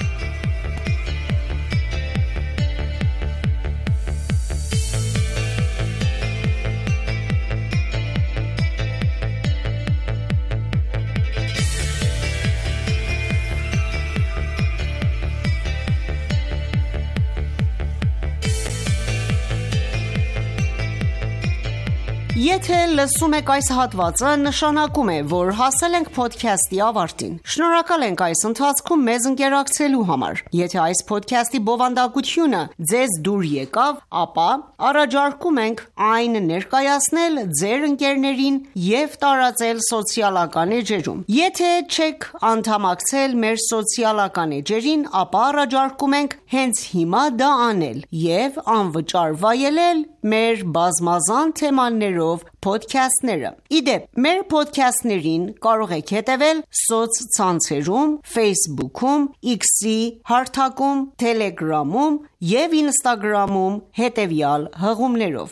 Եթե լսում եք այս հատվածը, նշանակում է, որ հասել ենք փոդքասթի ավարտին։ Շնորհակալ ենք այս ընթացքում մեզ ընկերակցելու համար։ Եթե այս փոդքասթի բովանդակությունը ձեզ դուր եկավ, ապա առաջարկում ենք այն ներկայացնել ձեր ընկերներին և տարածել սոցիալական էջերում։ Եթե չեք անդամակցել մեր սոցիալական էջերին, ապա առաջարկում ենք հենց հիմա դա անել և անվճար վայելել մեր բազմազան թեմաներով փոդքասթները։ Իդեպ, մեր փոդքասթներին կարող եք հետևել սոցցանցերում, Facebook-ում, X-ի հարթակում, Telegram-ում և Instagram-ում հետևյալ հղումներով.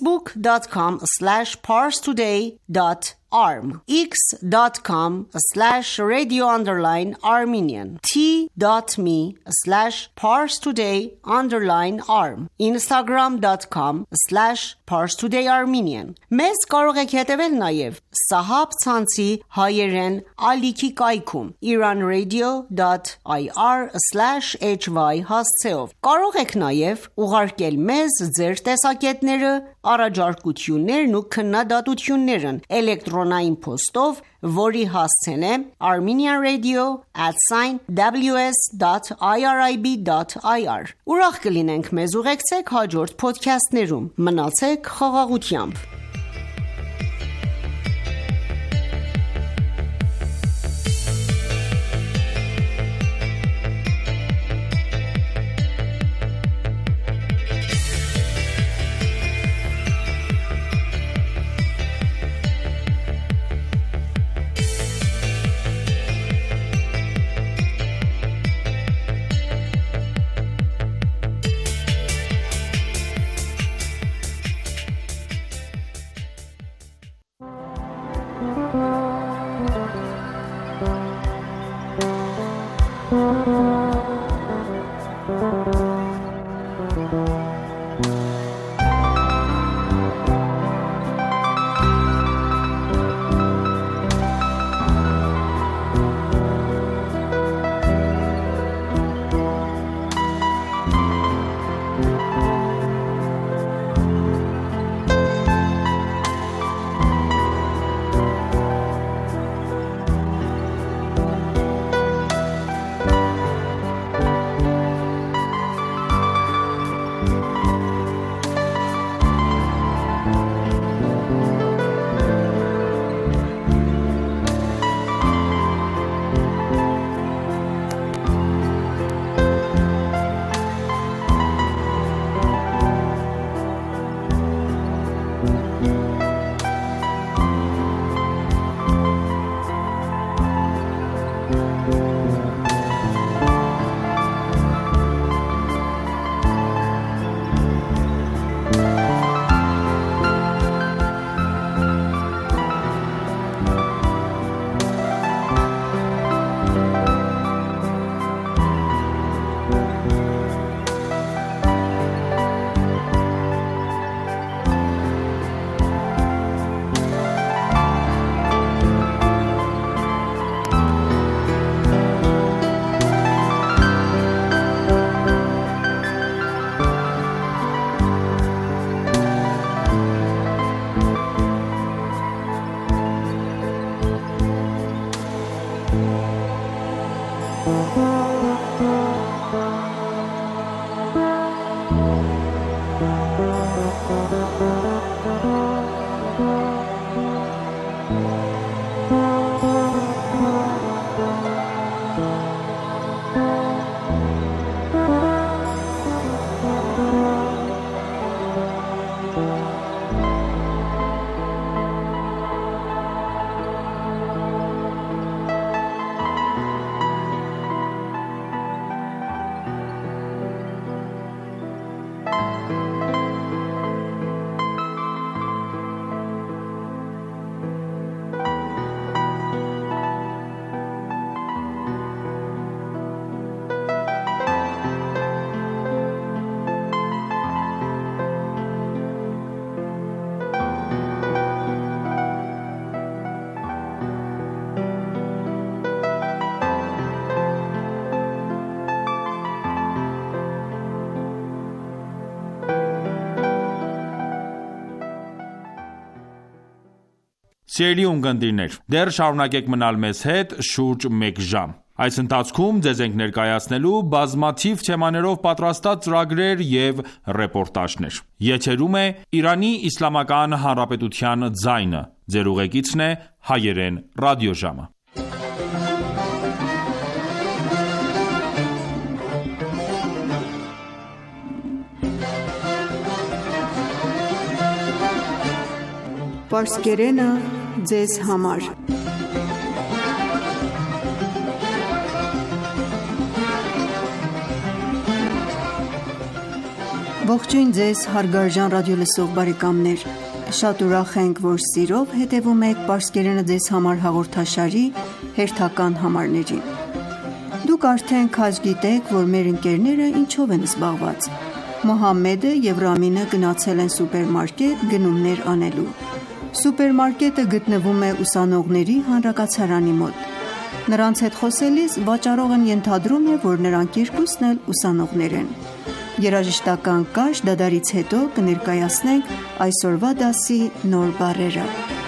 facebook.com/parstoday.arm x.com/radio_armenian t.me/parstoday_arm instagram.com/parstodayarmenian Մեզ կարող եք հետևել նաև Sahab ցանցի հայերեն ալիքի կայքում iranradio.ir/hy հասցեով։ Կարող եք նաև ուղարկել մեզ ձեր տեսակետները, առաջարկություններն ու քննադատություններն էլեկտրոնային փոստով, որի հասցեն է armenianradio@ws.irib.ir Ուրախ կլինենք մեզ ուղեկցեք հաջորդ փոդքասթներում։ Մնացեք խաղաղությամբ։ Սիրելի ունկնդիրներ, դեռ շարունակեք մնալ մեզ հետ շուրջ մեկ ժամ։ Այս ընթացքում ձեզ ենք ներկայացնելու բազմաթիվ թեմաներով պատրաստած ծրագրեր և ռեպորտաժներ։ Եթերում է Իրանի Իսլամական Հանրապետության ձայնը։ Ձեր ուղեկիցն է Հայերեն ռադիոժամը։ Պարսկերենը ձեզ համար։ Ողջույն ձեզ հարգարժան ռադիոլսող բարեկամներ։ Շատ ուրախ ենք, որ սիրով հետևում եք Պարսկերենը ձեզ համար հաղորդաշարի հերթական համարներին։ Դուք արդեն քաջ գիտեք, որ մեր ընկերները ինչով են զբաղված։ Մոհամմեդը և Ռամինը գնացել են սուպերմարկետ գնումներ անելու։ Սուպերմարկետը գտնվում է ուսանողների հանրակացարանի մոտ։ Նրանց հետ խոսելիս վաճառողն ենթադրում է, որ նրանք երկուսն էլ ուսանողներ են։ Երաժշտական կարճ դադարից հետո կներկայացնենք այսօրվա դասի նոր բառերը։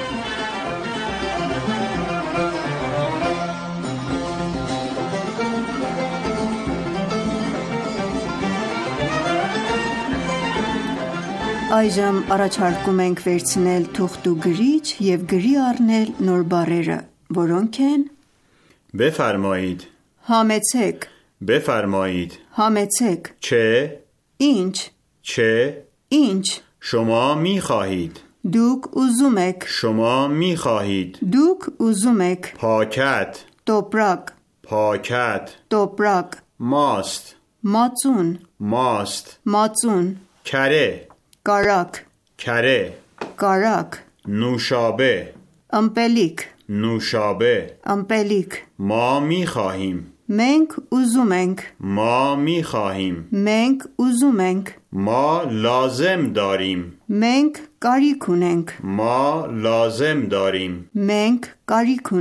Այժմ առաջարկում ենք վերցնել թուղթ ու գրիչ և գրի առնել նոր բառերը, որոնք են بفرمایید Համեցեք, بفرمایید համեցեք, چه ինչ, چه ինչ, شما می خواهید դուք ուզում եք, شما می خواهید դուք ուզում եք, پاکت տոպրակ, پاکت տոպրակ, ماست մածուն, ماست մածուն, کره կարակ, کره կարակ, نوشابه ըմպելիք, نوشابه ըմպելիք, ما می خواهیم մենք ուզում ենք, ما می خواهیم մենք ուզում ենք, ما لازم داریم մենք կարիք ունենք, ما لازم داریم մենք կարիք